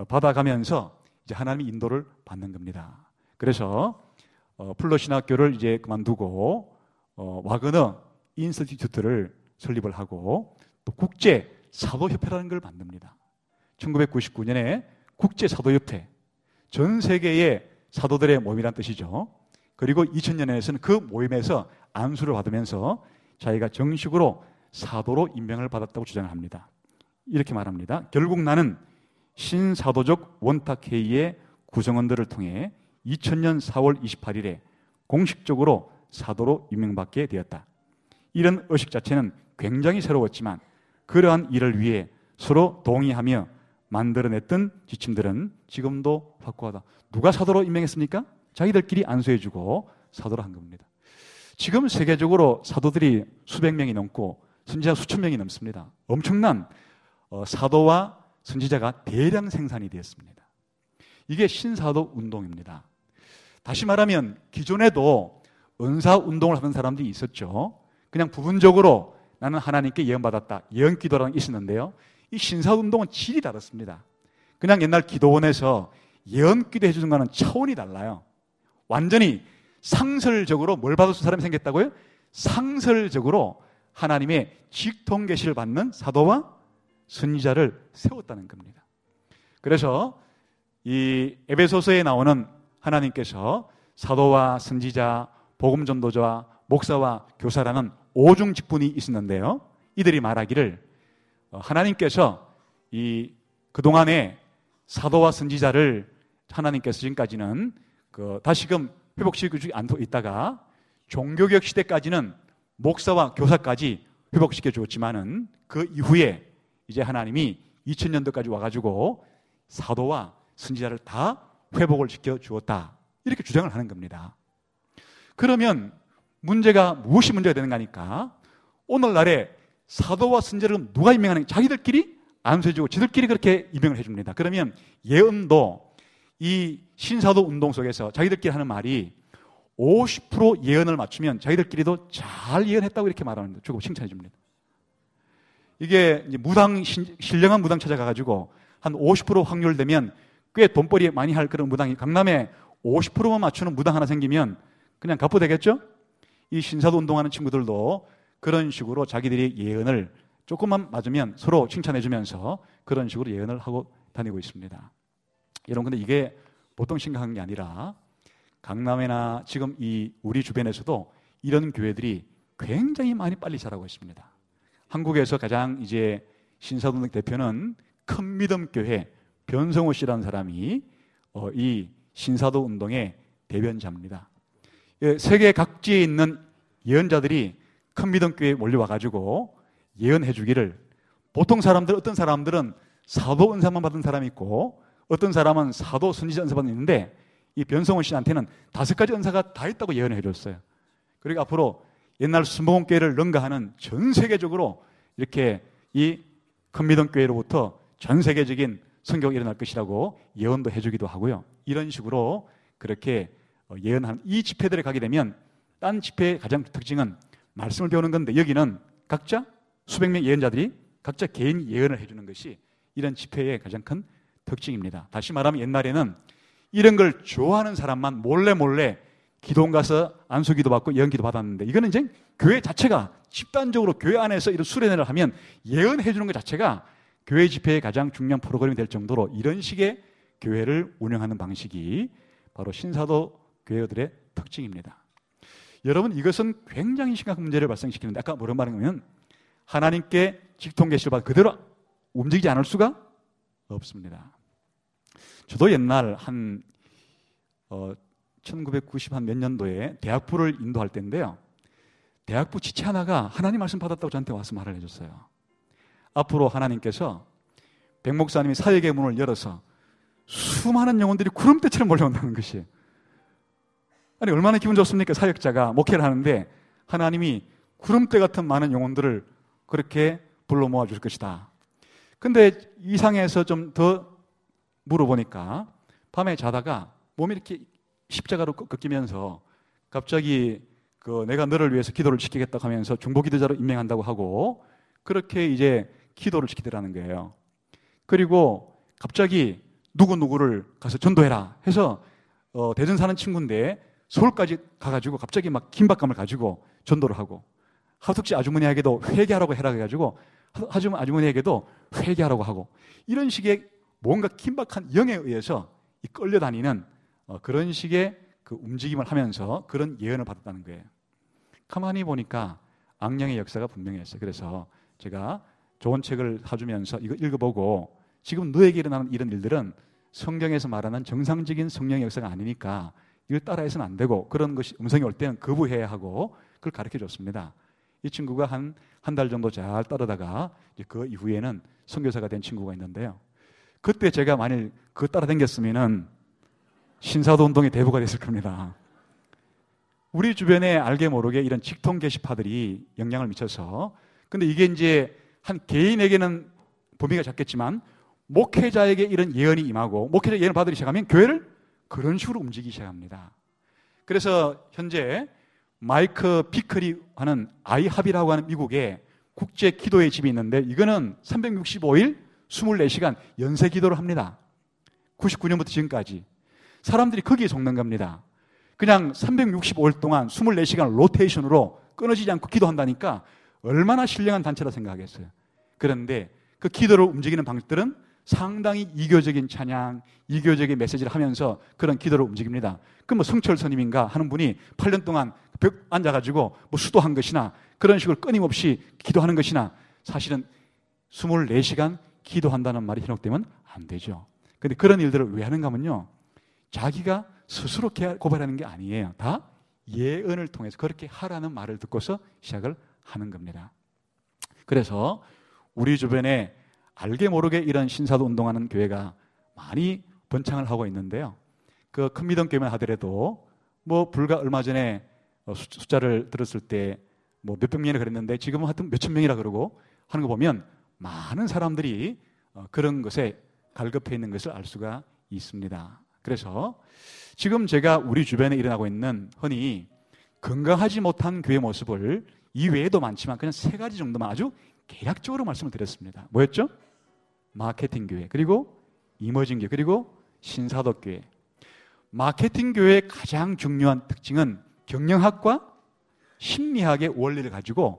받아가면서 이제 하나님의 인도를 받는 겁니다. 그래서 어, 플러 신학교를 이제 그만두고 어, 와그너 인스티튜트를 설립을 하고 또 국제 사도협회라는 걸 만듭니다. 천구백구십구 년에 국제 사도협회, 전 세계의 사도들의 모임이라는 뜻이죠. 그리고 이천 년에서는 그 모임에서 안수를 받으면서 자기가 정식으로 사도로 임명을 받았다고 주장을 합니다. 이렇게 말합니다. 결국 나는 신사도적 원탁회의의 구성원들을 통해 이천 년 사월 이십팔일에 공식적으로 사도로 임명받게 되었다. 이런 의식 자체는 굉장히 새로웠지만 그러한 일을 위해 서로 동의하며 만들어냈던 지침들은 지금도 확고하다. 누가 사도로 임명했습니까? 자기들끼리 안수해주고 사도로 한 겁니다. 지금 세계적으로 사도들이 수백 명이 넘고 선지자 수천 명이 넘습니다. 엄청난 어, 사도와 선지자가 대량 생산이 되었습니다. 이게 신사도 운동입니다. 다시 말하면 기존에도 은사 운동을 하는 사람들이 있었죠. 그냥 부분적으로 나는 하나님께 예언받았다. 예언기도라는 게 있었는데요. 이 신사운동은 질이 다릅니다. 그냥 옛날 기도원에서 예언기도 해주는 거는 차원이 달라요. 완전히 상설적으로 뭘 받을 수 있는 사람이 생겼다고요? 상설적으로 하나님의 직통 계시를 받는 사도와 선지자를 세웠다는 겁니다. 그래서 이 에베소서에 나오는 하나님께서 사도와 선지자, 복음전도자와 목사와 교사라는 오중 직분이 있었는데요. 이들이 말하기를 하나님께서 이 그동안에 사도와 선지자를 하나님께서 지금까지는 그 다시금 회복시켜주지 않고 있다가 종교개혁 시대까지는 목사와 교사까지 회복시켜 주었지만은 그 이후에 이제 하나님이 이천 년도까지 와가지고 사도와 선지자를 다 회복을 시켜 주었다. 이렇게 주장을 하는 겁니다. 그러면 문제가 무엇이 문제가 되는가 하니까 오늘날에 사도와 선지자를 누가 임명하는 게 자기들끼리 안수해주고 지들끼리 그렇게 임명을 해줍니다. 그러면 예언도 이 신사도 운동 속에서 자기들끼리 하는 말이 오십 퍼센트 예언을 맞추면 자기들끼리도 잘 예언했다고 이렇게 말하는데 조금 칭찬해 줍니다. 이게 이제 무당, 신령한 무당 찾아가가지고 한 오십 퍼센트 확률 되면 꽤 돈벌이 많이 할 그런 무당이 강남에 오십 퍼센트만 맞추는 무당 하나 생기면 그냥 갚고 되겠죠? 이 신사도 운동하는 친구들도 그런 식으로 자기들이 예언을 조금만 맞으면 서로 칭찬해주면서 그런 식으로 예언을 하고 다니고 있습니다. 여러분, 근데 이게 보통 심각한 게 아니라 강남이나 지금 이 우리 주변에서도 이런 교회들이 굉장히 많이 빨리 자라고 있습니다. 한국에서 가장 이제 신사동 대표는 큰 믿음 교회 변성호 씨라는 사람이 어, 이 신사도 운동의 대변자입니다. 세계 각지에 있는 예언자들이 큰 믿음 교회에 몰려와가지고 예언해 주기를, 보통 사람들, 어떤 사람들은 사도 은사만 받은 사람이 있고 어떤 사람은 사도 선지자 은사 받은 있는데 이 변성호 씨한테는 다섯 가지 은사가 다 있다고 예언해 줬어요. 그리고 앞으로 옛날 순복음 교회를 능가하는 전 세계적으로 이렇게 이 큰 믿음 교회로부터 전 세계적인 선교가 일어날 것이라고 예언도 해주기도 하고요. 이런 식으로 그렇게 예언하는 이 집회들에 가게 되면 딴 집회의 가장 특징은 말씀을 배우는 건데 여기는 각자 수백 명 예언자들이 각자 개인 예언을 해주는 것이 이런 집회의 가장 큰 특징입니다. 다시 말하면 옛날에는 이런 걸 좋아하는 사람만 몰래 몰래 기도원 가서 안수기도 받고 예언기도 받았는데 이거는 이제 교회 자체가 집단적으로 교회 안에서 이런 수련회를 하면 예언해 주는 것 자체가 교회 집회의 가장 중요한 프로그램이 될 정도로 이런 식의 교회를 운영하는 방식이 바로 신사도 교회들의 특징입니다. 여러분, 이것은 굉장히 심각한 문제를 발생시키는데 아까 뭐라고 말하냐면 하나님께 직통 계시를 받아 그대로 움직이지 않을 수가 없습니다. 저도 옛날 한 어, 천구백구십 한 몇 년도에 대학부를 인도할 때인데요. 대학부 지체 하나가 하나님 말씀 받았다고 저한테 와서 말을 해줬어요. 앞으로 하나님께서 백 목사님이 사역의 문을 열어서 수많은 영혼들이 구름대처럼 몰려온다는 것이, 아니 얼마나 기분 좋습니까? 사역자가 목회를 하는데 하나님이 구름대 같은 많은 영혼들을 그렇게 불러 모아 줄 것이다. 근데 이상해서 좀 더 물어보니까 밤에 자다가 몸이 이렇게 십자가로 꺾이면서 갑자기 그 내가 너를 위해서 기도를 지키겠다고 하면서 중보기도자로 임명한다고 하고 그렇게 이제 기도를 지키더라는 거예요. 그리고 갑자기 누구누구를 가서 전도해라 해서 어, 대전 사는 친구인데 서울까지 가가지고 갑자기 막 긴박감을 가지고 전도를 하고, 하숙지 아주머니에게도 회개하라고 해라 해가지고 하주머니 아주머니에게도 회개하라고 하고, 이런 식의 뭔가 긴박한 영에 의해서 이 끌려다니는 어, 그런 식의 그 움직임을 하면서 그런 예언을 받았다는 거예요. 가만히 보니까 악령의 역사가 분명했어요. 그래서 제가 좋은 책을 사주면서 이거 읽어보고 지금 너에게 일어나는 이런 일들은 성경에서 말하는 정상적인 성령의 역사가 아니니까 이걸 따라해서는 안 되고, 그런 것이 음성이 올 때는 거부해야 하고 그걸 가르쳐 줬습니다. 이 친구가 한 한 달 정도 잘 따르다가 이제 그 이후에는 선교사가 된 친구가 있는데요. 그때 제가 만일 그거 따라다녔으면은 신사도 운동의 대부가 됐을 겁니다. 우리 주변에 알게 모르게 이런 직통 게시파들이 영향을 미쳐서, 근데 이게 이제 한 개인에게는 범위가 작겠지만 목회자에게 이런 예언이 임하고 목회자 예언을 받으기 시작하면 교회를 그런 식으로 움직이기 시작합니다. 그래서 현재 마이크 비클이 하는 아이합이라고 하는 미국의 국제 기도의 집이 있는데 이거는 삼백육십오 일 이십사 시간 연세 기도를 합니다. 구십구 년부터 지금까지 사람들이 거기에 속는 겁니다. 그냥 삼백육십오 일 동안 이십사 시간 로테이션으로 끊어지지 않고 기도한다니까 얼마나 신령한 단체라 생각하겠어요. 그런데 그 기도를 움직이는 방식들은 상당히 이교적인 찬양, 이교적인 메시지를 하면서 그런 기도를 움직입니다. 그럼 뭐 성철 스님인가 하는 분이 팔 년 동안 벽 앉아가지고 뭐 수도한 것이나 그런 식으로 끊임없이 기도하는 것이나, 사실은 이십사 시간 기도한다는 말이 현혹되면 안 되죠. 그런데 그런 일들을 왜 하는가 하면요, 자기가 스스로 고발하는 게 아니에요. 다 예언을 통해서 그렇게 하라는 말을 듣고서 시작을 하는 겁니다. 그래서 우리 주변에 알게 모르게 이런 신사도 운동하는 교회가 많이 번창을 하고 있는데요. 그 큰 믿음 교회만 하더라도 뭐 불과 얼마 전에 숫자를 들었을 때 뭐 몇백 명이나 그랬는데 지금은 하여튼 몇천 명이라 그러고 하는 거 보면 많은 사람들이 그런 것에 갈급해 있는 것을 알 수가 있습니다. 그래서 지금 제가 우리 주변에 일어나고 있는 흔히 건강하지 못한 교회 모습을 이외에도 많지만 그냥 세 가지 정도만 아주 개략적으로 말씀을 드렸습니다. 뭐였죠? 마케팅 교회, 그리고 이머징 교회, 그리고 신사도 교회. 마케팅 교회의 가장 중요한 특징은 경영학과 심리학의 원리를 가지고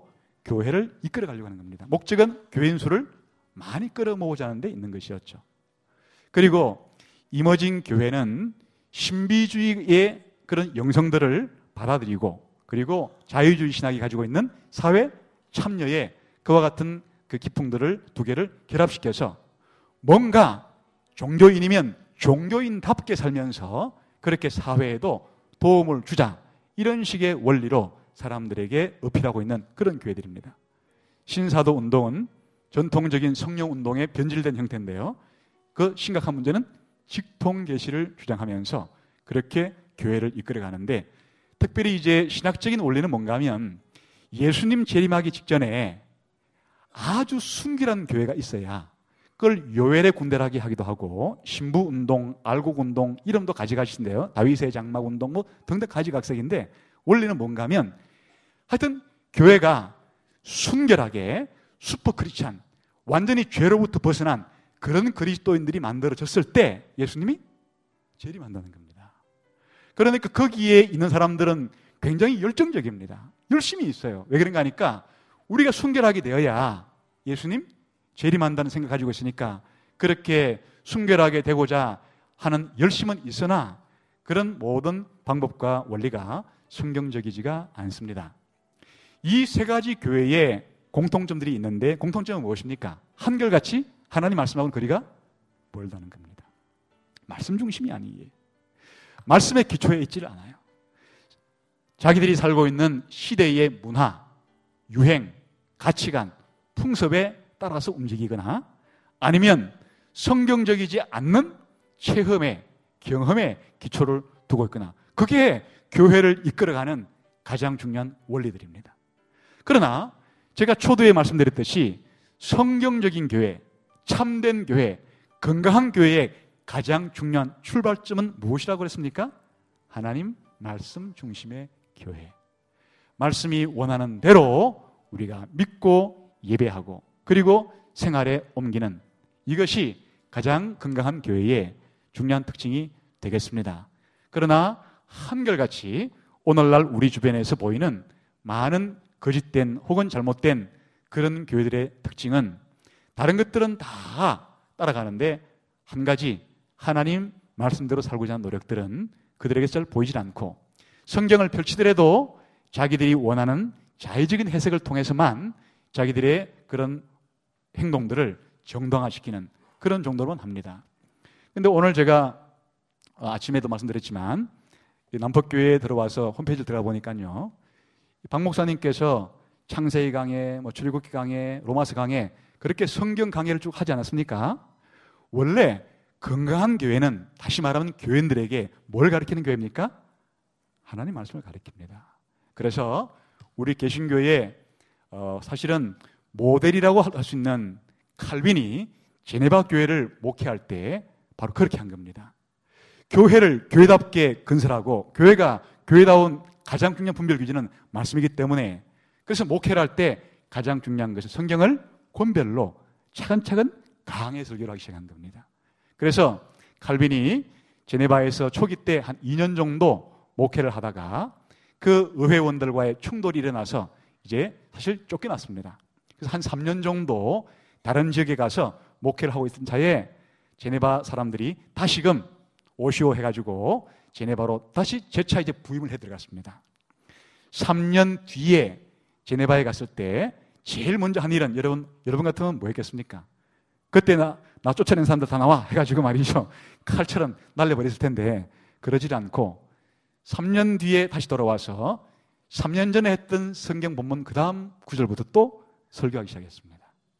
교회를 이끌어 가려고 하는 겁니다. 목적은 교인 수를 많이 끌어모으자 하는 데 있는 것이었죠. 그리고 이머징 교회는 신비주의의 그런 영성들을 받아들이고, 그리고 자유주의 신학이 가지고 있는 사회 참여의 그와 같은 그 기풍들을 두 개를 결합시켜서 뭔가 종교인이면 종교인답게 살면서 그렇게 사회에도 도움을 주자, 이런 식의 원리로 사람들에게 어필하고 있는 그런 교회들입니다. 신사도 운동은 전통적인 성령 운동에 변질된 형태인데요, 그 심각한 문제는 직통계시를 주장하면서 그렇게 교회를 이끌어 가는데, 특별히 이제 신학적인 원리는 뭔가 하면 예수님 재림하기 직전에 아주 순결한 교회가 있어야 그걸 요엘의 군대라고 하기도 하고, 신부운동, 알곡운동 이름도 가지가지인데요, 다윗의 장막운동 뭐 등등 가지각색인데, 원리는 뭔가 하면 하여튼 교회가 순결하게 슈퍼 크리스찬, 완전히 죄로부터 벗어난 그런 그리스도인들이 만들어졌을 때 예수님이 재림한다는 겁니다. 그러니까 거기에 있는 사람들은 굉장히 열정적입니다. 열심히 있어요. 왜 그런가 하니까 우리가 순결하게 되어야 예수님 재림한다는 생각 가지고 있으니까 그렇게 순결하게 되고자 하는 열심은 있으나 그런 모든 방법과 원리가 성경적이지가 않습니다. 이 세 가지 교회에 공통점들이 있는데, 공통점은 무엇입니까? 한결같이 하나님 말씀하고는 거리가 멀다는 겁니다. 말씀 중심이 아니에요. 말씀의 기초에 있지를 않아요. 자기들이 살고 있는 시대의 문화, 유행, 가치관, 풍습에 따라서 움직이거나 아니면 성경적이지 않는 체험의, 경험의 기초를 두고 있거나, 그게 교회를 이끌어가는 가장 중요한 원리들입니다. 그러나 제가 초두에 말씀드렸듯이 성경적인 교회, 참된 교회, 건강한 교회의 가장 중요한 출발점은 무엇이라고 그랬습니까? 하나님 말씀 중심의 교회. 말씀이 원하는 대로 우리가 믿고 예배하고 그리고 생활에 옮기는, 이것이 가장 건강한 교회의 중요한 특징이 되겠습니다. 그러나 한결같이 오늘날 우리 주변에서 보이는 많은 거짓된 혹은 잘못된 그런 교회들의 특징은, 다른 것들은 다 따라가는데 한 가지, 하나님 말씀대로 살고자 하는 노력들은 그들에게 잘 보이질 않고, 성경을 펼치더라도 자기들이 원하는 자의적인 해석을 통해서만 자기들의 그런 행동들을 정당화시키는 그런 정도로만 합니다. 그런데 오늘 제가 아침에도 말씀드렸지만 남포교회에 들어와서 홈페이지를 들어가 보니까요, 박 목사님께서 창세기 강해, 뭐 출애굽기 강해, 로마서 강해, 그렇게 성경 강해를 쭉 하지 않았습니까? 원래 건강한 교회는, 다시 말하면 교인들에게 뭘 가르치는 교회입니까? 하나님 말씀을 가르칩니다. 그래서 우리 개신교의 어, 사실은 모델이라고 할 수 있는 칼빈이 제네바 교회를 목회할 때 바로 그렇게 한 겁니다. 교회를 교회답게 건설하고, 교회가 교회다운 가장 중요한 분별 기준은 말씀이기 때문에, 그래서 목회를 할 때 가장 중요한 것은 성경을 권별로 차근차근 강해 설교를 하기 시작한 겁니다. 그래서 칼빈이 제네바에서 초기 때 한 이 년 정도 목회를 하다가 그 의회원들과의 충돌이 일어나서 이제 사실 쫓겨났습니다. 그래서 한 삼 년 정도 다른 지역에 가서 목회를 하고 있던 차에 제네바 사람들이 다시금 오시오 해가지고 제네바로 다시 재차 이제 부임을 해 들어갔습니다. 삼 년 뒤에 제네바에 갔을 때 제일 먼저 한 일은, 여러분, 여러분 같으면 뭐 했겠습니까? 그때 나, 나 쫓아낸 사람들 다 나와 해가지고 말이죠, 칼처럼 날려버렸을 텐데 그러질 않고 삼 년 뒤에 다시 돌아와서 삼 년 전에 했던 성경 본문 그 다음 구절부터 또 설교하기 시작했습니다.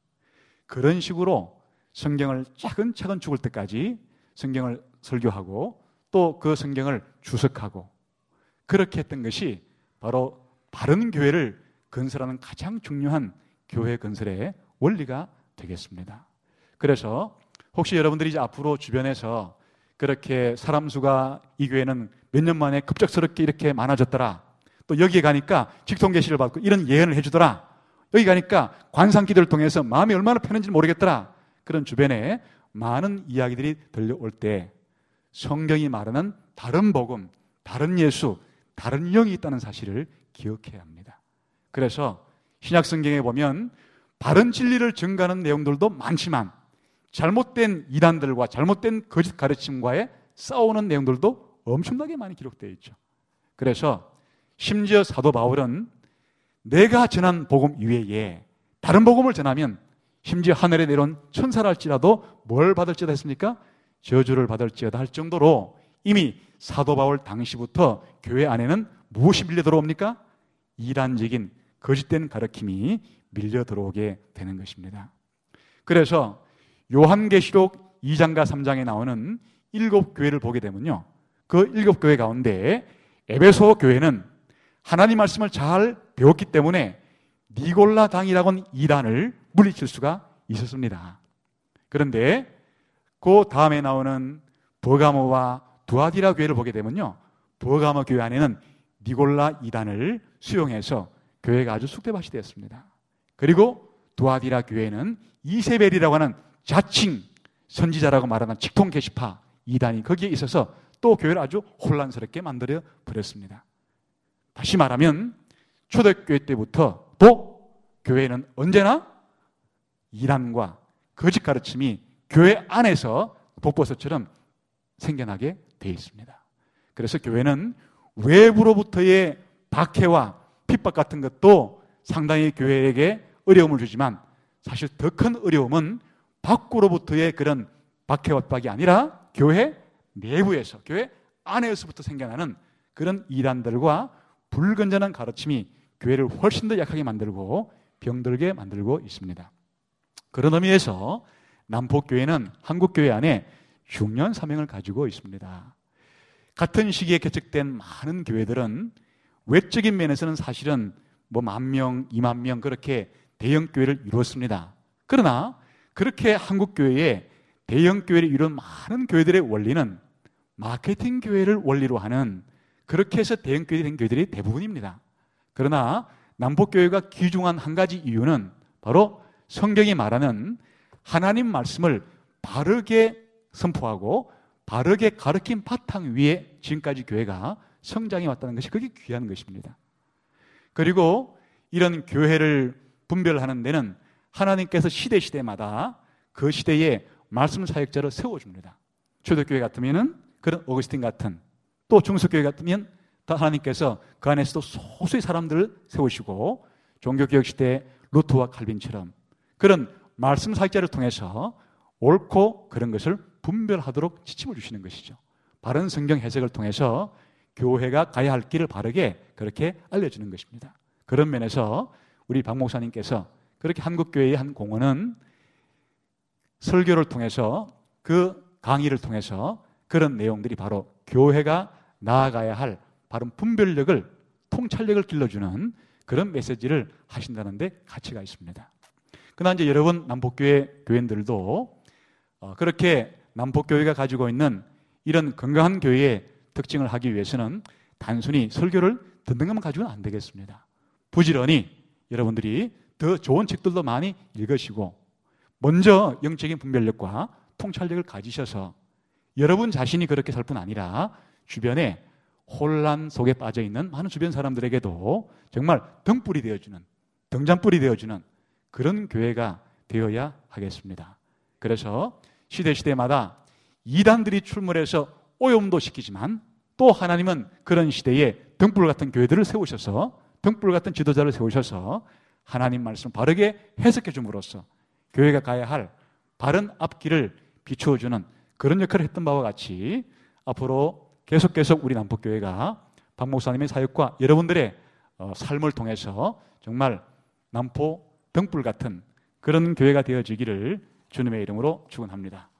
그런 식으로 성경을 차근차근 죽을 때까지 성경을 설교하고 또 그 성경을 주석하고, 그렇게 했던 것이 바로 바른 교회를 건설하는 가장 중요한 교회 건설의 원리가 되겠습니다. 그래서 혹시 여러분들이 이제 앞으로 주변에서 그렇게 사람 수가 이 교회는 몇 년 만에 급작스럽게 이렇게 많아졌더라, 또 여기에 가니까 직통계시를 받고 이런 예언을 해주더라, 여기 가니까 관상기도를 통해서 마음이 얼마나 편한지 모르겠더라, 그런 주변에 많은 이야기들이 들려올 때 성경이 말하는 다른 복음, 다른 예수, 다른 영이 있다는 사실을 기억해야 합니다. 그래서 신약성경에 보면 바른 진리를 증거하는 내용들도 많지만 잘못된 이단들과 잘못된 거짓 가르침과의 싸우는 내용들도 엄청나게 많이 기록되어 있죠. 그래서 심지어 사도 바울은 내가 전한 복음 이외에 다른 복음을 전하면 심지어 하늘에 내려온 천사랄지라도 뭘 받을지어다 했습니까? 저주를 받을지어다 할 정도로 이미 사도 바울 당시부터 교회 안에는 무엇이 밀려 들어옵니까? 이단적인 거짓된 가르침이 밀려 들어오게 되는 것입니다. 그래서 요한계시록 이 장과 삼 장에 나오는 일곱 교회를 보게 되면요, 그 일곱 교회 가운데 에베소 교회는 하나님 말씀을 잘 배웠기 때문에 니골라 당이라고는 이단을 물리칠 수가 있었습니다. 그런데 그 다음에 나오는 버가모와 두아디라 교회를 보게 되면요, 버가모 교회 안에는 니골라 이단을 수용해서 교회가 아주 쑥대밭이 되었습니다. 그리고 두아디라 교회는 이세벨이라고 하는 자칭 선지자라고 말하는 직통 계시파 이단이 거기에 있어서 또 교회를 아주 혼란스럽게 만들어 버렸습니다. 다시 말하면 초대교회 때부터 또 교회는 언제나 이단과 거짓 가르침이 교회 안에서 독버섯처럼 생겨나게 되어 있습니다. 그래서 교회는 외부로부터의 박해와 핍박 같은 것도 상당히 교회에게 어려움을 주지만 사실 더 큰 어려움은 밖으로부터의 그런 박해와 핍박이 아니라 교회 내부에서, 교회 안에서부터 생겨나는 그런 이단들과 불건전한 가르침이 교회를 훨씬 더 약하게 만들고 병들게 만들고 있습니다. 그런 의미에서 남포교회는 한국교회 안에 중요한 사명을 가지고 있습니다. 같은 시기에 개척된 많은 교회들은 외적인 면에서는 사실은 뭐 만 명, 이만 명 그렇게 대형 교회를 이루었습니다. 그러나 그렇게 한국교회에 대형 교회를 이룬 많은 교회들의 원리는 마케팅 교회를 원리로 하는, 그렇게 해서 대형 교회가 된 교회들이 대부분입니다. 그러나 남북교회가 귀중한 한 가지 이유는 바로 성경이 말하는 하나님 말씀을 바르게 선포하고 바르게 가르친 바탕 위에 지금까지 교회가 성장해 왔다는 것이 그게 귀한 것입니다. 그리고 이런 교회를 분별하는 데는 하나님께서 시대 시대마다 그 시대에 말씀 사역자를 세워줍니다. 초대교회 같으면 그런 어거스틴 같은, 또 중석교회 같으면 하나님께서 그 안에서도 소수의 사람들을 세우시고 종교개혁 시대 루터와 칼빈처럼 그런 말씀 사역자를 통해서 옳고 그런 것을 분별하도록 지침을 주시는 것이죠. 바른 성경 해석을 통해서 교회가 가야 할 길을 바르게 그렇게 알려주는 것입니다. 그런 면에서 우리 박 목사님께서 그렇게 한국교회의 한 공헌은 설교를 통해서, 그 강의를 통해서 그런 내용들이 바로 교회가 나아가야 할 바른 분별력을, 통찰력을 길러주는 그런 메시지를 하신다는 데 가치가 있습니다. 그러나 이제 여러분 남북교회 교인들도 그렇게 남북교회가 가지고 있는 이런 건강한 교회의 특징을 하기 위해서는 단순히 설교를 듣는 것만 가지고는 안 되겠습니다. 부지런히 여러분들이 더 좋은 책들도 많이 읽으시고 먼저 영적인 분별력과 통찰력을 가지셔서 여러분 자신이 그렇게 살 뿐 아니라 주변에 혼란 속에 빠져있는 많은 주변 사람들에게도 정말 등불이 되어주는, 등잔불이 되어주는 그런 교회가 되어야 하겠습니다. 그래서 시대시대마다 이단들이 출몰해서 오염도 시키지만 또 하나님은 그런 시대에 등불 같은 교회들을 세우셔서, 등불 같은 지도자를 세우셔서 하나님 말씀을 바르게 해석해 줌으로써 교회가 가야 할 바른 앞길을 비추어주는 그런 역할을 했던 바와 같이 앞으로 계속 계속 우리 남포교회가 박 목사님의 사역과 여러분들의 삶을 통해서 정말 남포 등불 같은 그런 교회가 되어지기를 주님의 이름으로 축원합니다.